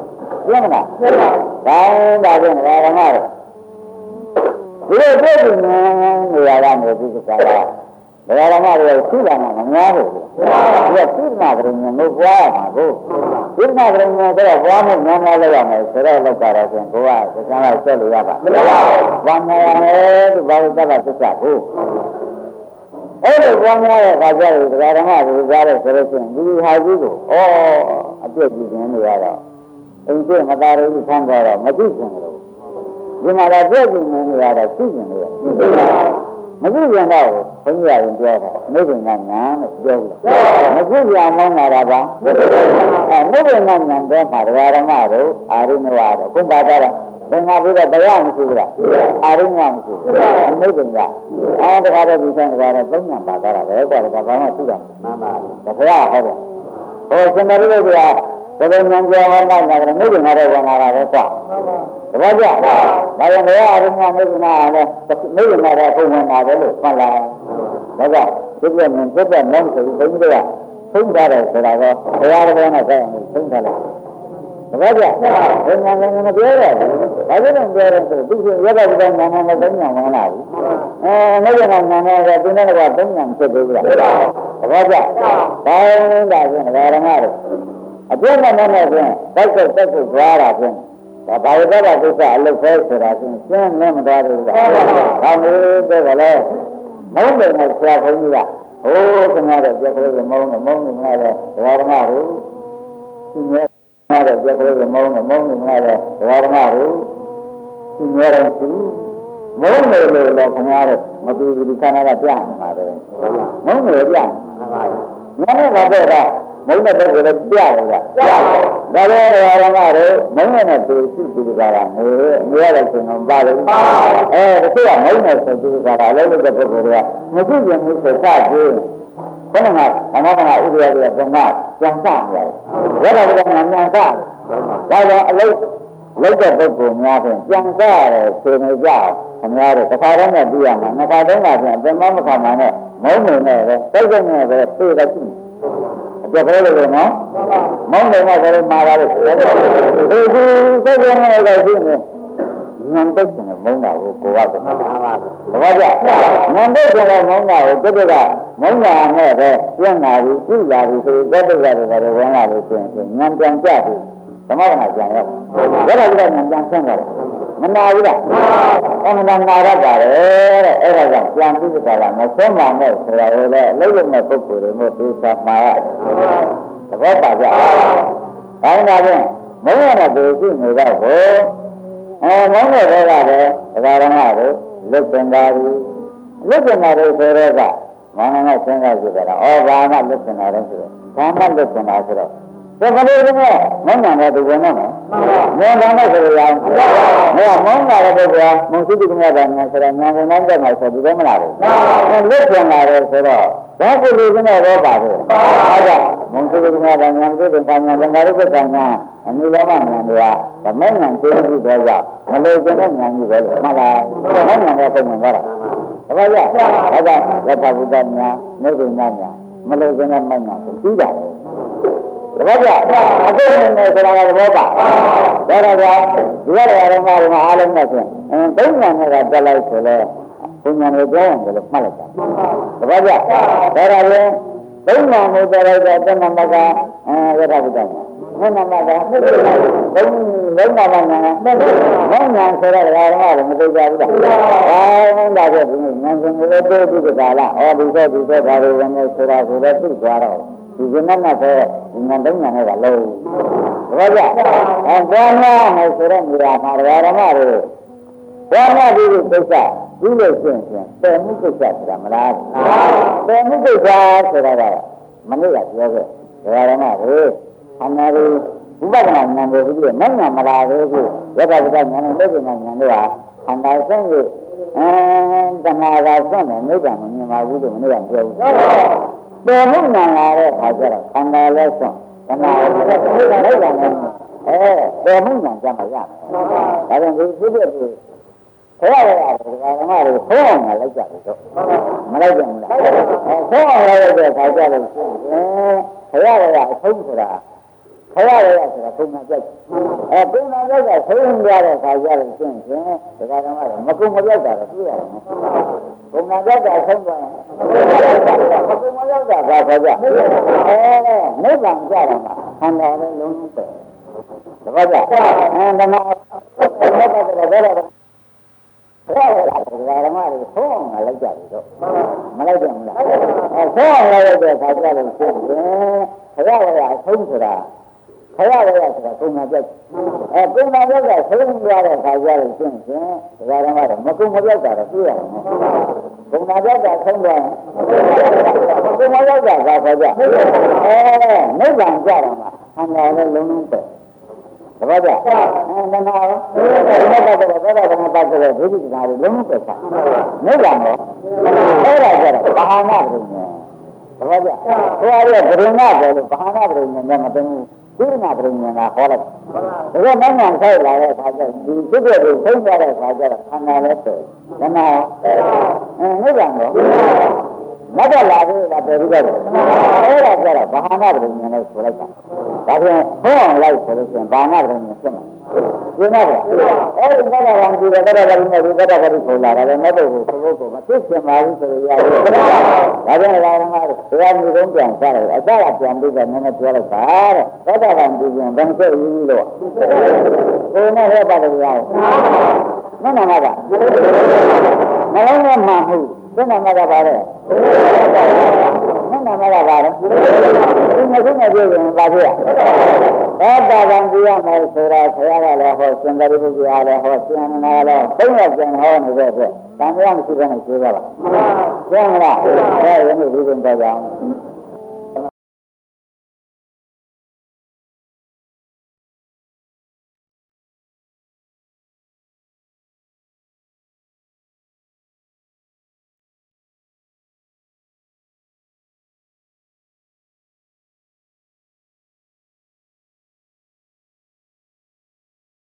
ပြင်းမလားဒါဒါဖြင့်ဓမ္မတွေဒီလိုပြည့်စုံနေရတာမျိုးဒီကစားတာဘယ်ဓမ္မတွေရှိလာမှာမများဘူးဒီကသိနာကြရင်မပွားမှာကိုသိနာကြရင်တော့ပွားမှုများများလောက်ရမယ်ဆိုတော့လောက်ကြတော့ရှင်ကိုကစကားလိုက်ဆက်လို့ရပါမလားဘာမှရမယ်ဒီဘာလို့သက်သက်ဆက်ဘူးအဲ့ဒီပွားများတဲ့ခါကျတော့ဒကာဓမ္မတွေကြားတဲ့ဆိုလို့ရှိရင်ဒီဟာကြီးကိုဩအပြည့်ကြည့်နေနေရတော့အိမ်ကျမသားတွေဆန်းသွားတော့မကြည့်ချင်ဘူးဒီမှာတော့ပြည့်ကြည့်နေနေရတော့ကြည့်ချင်လို့မကြည့်ပြန်တော့ဘုန်းကြီးရင်ပြောတာမိဘညာညာလို့ပြောလို့မကြည့်ပြန်မောင်းလာတာပါအဲမိဘညာညာတဲ့မှာဒကာဓမ္မတို့အာရိနဝါတို့ဘုရားကြတာဘယ်မှာပြီးတော့တရားမရှိဘူးလားအာရိညာမရှိဘူးမိဘညာအဲတခါတော့ဒီဆိုင်တခါတော့သုံးညာပါတာပဲကွာဒါဘာမှသိတာမှန်ပါဘူးဘုရားဟောတယ်ဟောစင်တော်လေးကဘယ်လိုဉာဏ်ကြောင်းဟောတာလဲမိဘညာတော့ဝင်လာတာပဲကွာတပည့်ကြဒါရင်ဘယ်အရုံးမိဘနာလည်းမိဘနာတော့ပုံမှန်ပါပဲလို့မှတ်လာဒါကြောင့်ဒီပြမြင်ပြတဲ့မောင်းဆိုဘုန်းကြီးကသုံးထားတယ်ဆိုတာကဘုရားတော်နဲ့ဆက်အောင်သုံးထားလိုက်တပည့်ကြဘယ်ညာလည်းမပြောရဘူးဘာလို့လဲပြောတယ်ဆိုသူကရတဲ့ကညာနဲ့သုံးညာဝင်လာဘူးအဲမိဘနာညာနဲ့ဒီနေ့ကသုံးညာဖြစ်သေးဘူးလားတပည့်ကြဘာလို့လဲဒါဖြင့်ဓမ္မတော်အပြည့်နဲ့နဲ့ဖြင့်တိုက်ဆက်တက်ကိုကြွားတာဖြင့်ဒါဘာဝတ္တကိစ္စအလုပ်ပဲဆိုတာရှင်းရှင်းလင်းမသွားဘူးလား။ဒါမျိုးတော့လည်းမုန်းတယ်နဲ့ဆရာဘုန်းကြီးကဟိုးခင်ဗျားတို့ပြက်ကလေးကမုန်းတယ်မုန်းနေမှလည်းဓမ္မတို့သူများတဲ့ပြက်ကလေးကမုန်းတယ်မုန်းနေမှလည်းဓမ္မတို့သူများတယ်သူမုန်းတယ်လို့လည်းခင်ဗျားတို့မတူဘူးဒီခန္ဓာကပြနေမှာပဲမုန်းတယ်ပြနေမှာပါ။ညာနဲ့ဘာပဲကမုန်းတဲ့ဘက်ကလည်းပြရတယ်ဗျ။ဒါလည်းဓမ္မတို့မုန်းတဲ့သူရှိသူကလာနေနေရတဲ့ချိန်မှာပါလို့အဲတချို့ကမုန်းတဲ့သူကလာလည်းလို့တဲ့ပုဂ္ဂိုလ်တွေကမကြည့်ရင်ဘူးဆိုစားကြည့်ဘယ်မှာအမေကဥပဒေတွေကဘုံကကြံစားနေရတယ်။ဒါတော့ကမှညာစားဒါကြောင့်အလုပ်လုပ်တဲ့ပုဂ္ဂိုလ်များဖြင့်ကြံစားရတယ်ဆိုနေကြခင်ဗျားတို့တစ်ခါတည်းနဲ့ပြရမှာနှစ်ခါတည်းမှဖြင့်အပင်မမခံမှာနဲ့မုန်းနေနဲ့ပဲစိတ်ကနဲ့ပဲပြေးတတ်ရှိအပြည့်လို့နော်မောင်းတယ်ကလည်းမှာပါလို့ဒီဒီစိတ်ကနဲ့လည်းရှိနေဉာဏ်တက်တယ်မုန်းတာကိုကိုယ်ကမှန်ပါပါဘာကြဉာဏ်တက်တယ်မုန်းတာကိုတက်တက်ကမုန်းတာနဲ့ပဲပြန့်လာပြီးပြလာပြီးဆိုတက်တက်ရတယ်လည်းဝင်လာလို့ဆိုရင်ဉာဏ်ပြန်ကြပြီဓမ္မကနာပြန်ရောက်ရတာကဉာဏ်ပြန်ဆင်းသွားတယ်မနာဘူးလားအမှန်တန်နာရတာလေတဲ့အဲ့ဒါကြောင့်ပြန်ပြီးကြတာမဆုံးမနဲ့ဆရာတွေလည်းအလုံးလုံးမဲ့ပုဂ္ဂိုလ်တွေမို့သူသာမှာရသဘောပါကြ။ဒါနဲ့ဖြင့်မုန်းရတဲ့သူရှိနေတော့ဘယ်အဲမုန်းတဲ့တွေကလည်းဒကာရမတို့လွတ်တင်ပါဘူးလွတ်တင်တာတွေဆိုတော့ကမောင်ငါစဉ်းစားကြည့်ကြတာဩဘာမှလွတ်တင်တာလည်းဆိုတော့ဘာမှလွတ်တင်တာဆိုတော့ဒီကလေးကမုန်းတယ်သူကနော်မုန်းတယ်နဲ့ဆိုရအောင်မင်းမုန်းတာလည်းပြောမုန်းစုတိကမြတ်တယ်ဆိုတော့ညာဝင်တဲ့မှာဆိုဒီလိုမလားဘူးလွတ်တင်တာလည်းဆိုတော့ဒါကိုလူကနေတော့ပါဘူးအဲဒါမုန်းစုတိကမြတ်တယ်ညာကိုတင်ပါညာသံဃာရုပ်ကညာအနုလောမဉာဏ်တွေကဓမ္မဉာဏ်သိသိတော့ကြောင့်မလို့ကျတဲ့ဉာဏ်ကြီးပဲလို့မှတ်လားဓမ္မဉာဏ်နဲ့ပုံမှန်သွားတာဒါပါကြဒါကြောင့်ရတ္ထဘုဒ္ဓဉာဏ်နိဗ္ဗာန်ဉာဏ်မလို့ကျတဲ့ဉာဏ်ကိုသိတာလေတပည့်ကြအခုနေဆိုတာကသဘောပါဒါတော့ကြာဒီရတဲ့ဓမ္မတွေမှာအားလုံးနဲ့ဖြင့်အင်းသုံးဉာဏ်နဲ့ကတက်လိုက်ဆိုလဲဘုညာတွေပြောရင်လည်းမှတ်လိုက်တာတပည့်ကြဒါတော့ရင်သုံးဉာဏ်ကိုတက်လိုက်တဲ့တဏ္ဍမကအဲရတ္ထဘုဒ္ဓဉာဏ်ဘုနာမကသုံးလုံးနာမညာမောင်းညာဆိုတဲ့ဓမ္မတွေမသိကြဘူးလားဟောဒါဆိုဒီဉာဏ်ရှင်ကိုလည်းတိုးပြီးကြလားဩဒီဆိုဒီဆိုဒါတွေဝင်နေဆိုတာကိုလည်းသိကြတော့ဒီကနေ့နဲ့ဆိုဒီဉာဏ်သုံးဉာဏ်နဲ့ကလုံးဒါကြအဲဘောနာမယ်ဆိုတဲ့နေရာမှာဓမ္မတွေဘောနာဒီကိစ္စဒီလိုရှင်းရှင်းပယ်မှုကိစ္စဆိုတာမလားပယ်မှုကိစ္စဆိုတာကမနေ့ကပြောခဲ့ဓမ္မတွေခန္ဓာတွေဥပဒနာဉာဏ်တွေပြီးတော့နိုင်ငံမလာသေးဘူးရတ္တပဒဉာဏ်နဲ့လက်ဉာဏ်ဉာဏ်တွေကခန္ဓာဆုံးကိုအဲတဏှာကဆုံးတယ်နိဗ္ဗာန်မမြင်ပါဘူးလို့မနေ့ကပြောဘူးပေါ်မှုဉာဏ်လာတဲ့အခါကျတော့ခန္ဓာလည်းဆုံးတဏှာလည်းဆုံးနိဗ္ဗာန်လည်းအဲပေါ်မှုဉာဏ်ကြမှာရတယ်ဒါကြောင့်ဒီဖြစ်တဲ့သူဘုရားရဲ့ဓမ္မတွေဘုရားမှာလိုက်ကြတယ်တော့မလိုက်ကြဘူးလားဘုရားလိုက်တဲ့အခါကျတော့ဘုရားရဲ့အဆုံးဆိုတာခရရရဆိုတာကုဏပြတ်အဲကုဏပြတ်ကဆုံးရတဲ့ခါကျလို့ရှင်းရှင်းဒါကမှတော့မကုမပြတ်တာတော့ပြရတယ်ကုဏပြတ်ကဆုံးသွားရင်မကုမပြတ်တာဘာခေါ်ကြအဲနိဗ္ဗာန်ကြတော့မှခန္ဓာလည်းလုံးလုံးပဲတပတ်ကြအဲဓမ္မဘယ်တော့တော့ဘယ်တော့ဘယ်တော့ဓမ္မတွေဆုံးအောင်လိုက်ကြပြီတော့မလိုက်ကြဘူးလားအဲဆုံးအောင်လိုက်တဲ့ခါကျလို့ရှင်းရှင်းခရရရဆုံးဆိုတာခရရရဆိုတာကုဏပြတ်အဲကုဏပြတ်ကဆုံးရတဲ့ခါကျလို့ရှင်းရှင်းဒါကမှတော့မကုမပြတ်တာတော့ပြရတယ်ကုဏပြတ်ကဆုံးသွားရင်ကုဏပြတ်ကဘာခေါ်ကြအဲနိဗ္ဗာန်ကြတော့မှခန္ဓာလည်းလုံးလုံးပဲတပတ်ကြအဲနနာရောဘယ်တော့တော့ဘယ်တော့မှပတ်တဲ့ဒုတိယဓာတ်လုံးလုံးပဲဆက်နိဗ္ဗာန်တော့အဲ့ဒါကြတော့ဘာဟာနာပရိညာတပတ်ကြဟိုအားရပရိညာပဲလို့ဘာဟာနာပရိညာနဲ့မသိဘူးဒုရဏပရိညာကဟောလိုက်ဒါကနိုင်ငံဆိုင်လာတဲ့အခါကျဒီစိတ်တွေဆုံးသွားတဲ့အခါကျတော့ခန္ဓာလည်းပဲနနာရောအဲနိဗ္ဗာန်တော့မတ်လာသေးတာပဲဒီကဲအဲ့ဒါကြတော့ဘာဟာနာပရိညာလို့ဆိုလိုက်တာဒါပြန်ဟောအောင်လိုက်ဆိုလို့ရှိရင်ဘာနာပရိညာဖြစ်မှာရှင်းပါ့အဲ့ဒီဘာသာဝင်ဒီကတည်းကလည်းဒီကတည်းကခေါ်လာတယ်မဟုတ်ဘူးဘုရားကမသိချင်ပါဘူးဆိုရရတယ်ဒါကြောင့်လာတော့မှတရားမျိုးလုံးပြန်စားတယ်အစကပြန်ပြီးတော့နည်းနည်းပြောလိုက်တာတဲ့သောတာပန်ဒီပြန်ဘယ်နဲ့ယူလို့ကိုယ်နဲ့ဟဲ့ပါတယ်ဗျာမနာမှာကမလုံးနဲ့မှမှုဘယ်နာမှာကပါတယ်မနာမှာကပါတယ်ဒီမဆုံးနဲ့ပြောရင်ပါဗျာသောတာပန်ဒီရမယ်ဆိုတာဆရာကလည်းဟောရှင်သာရိပုတ္တရာလည်းဟောရှင်အနန္ဒာလည်းဘုရားပြန်ဟောနေတဲ့အတွက်တန်တရားမရှိဘဲနဲ့ပြောကြပါရှင်းမလားအဲရင်းဒီလိုပြောကြအောင်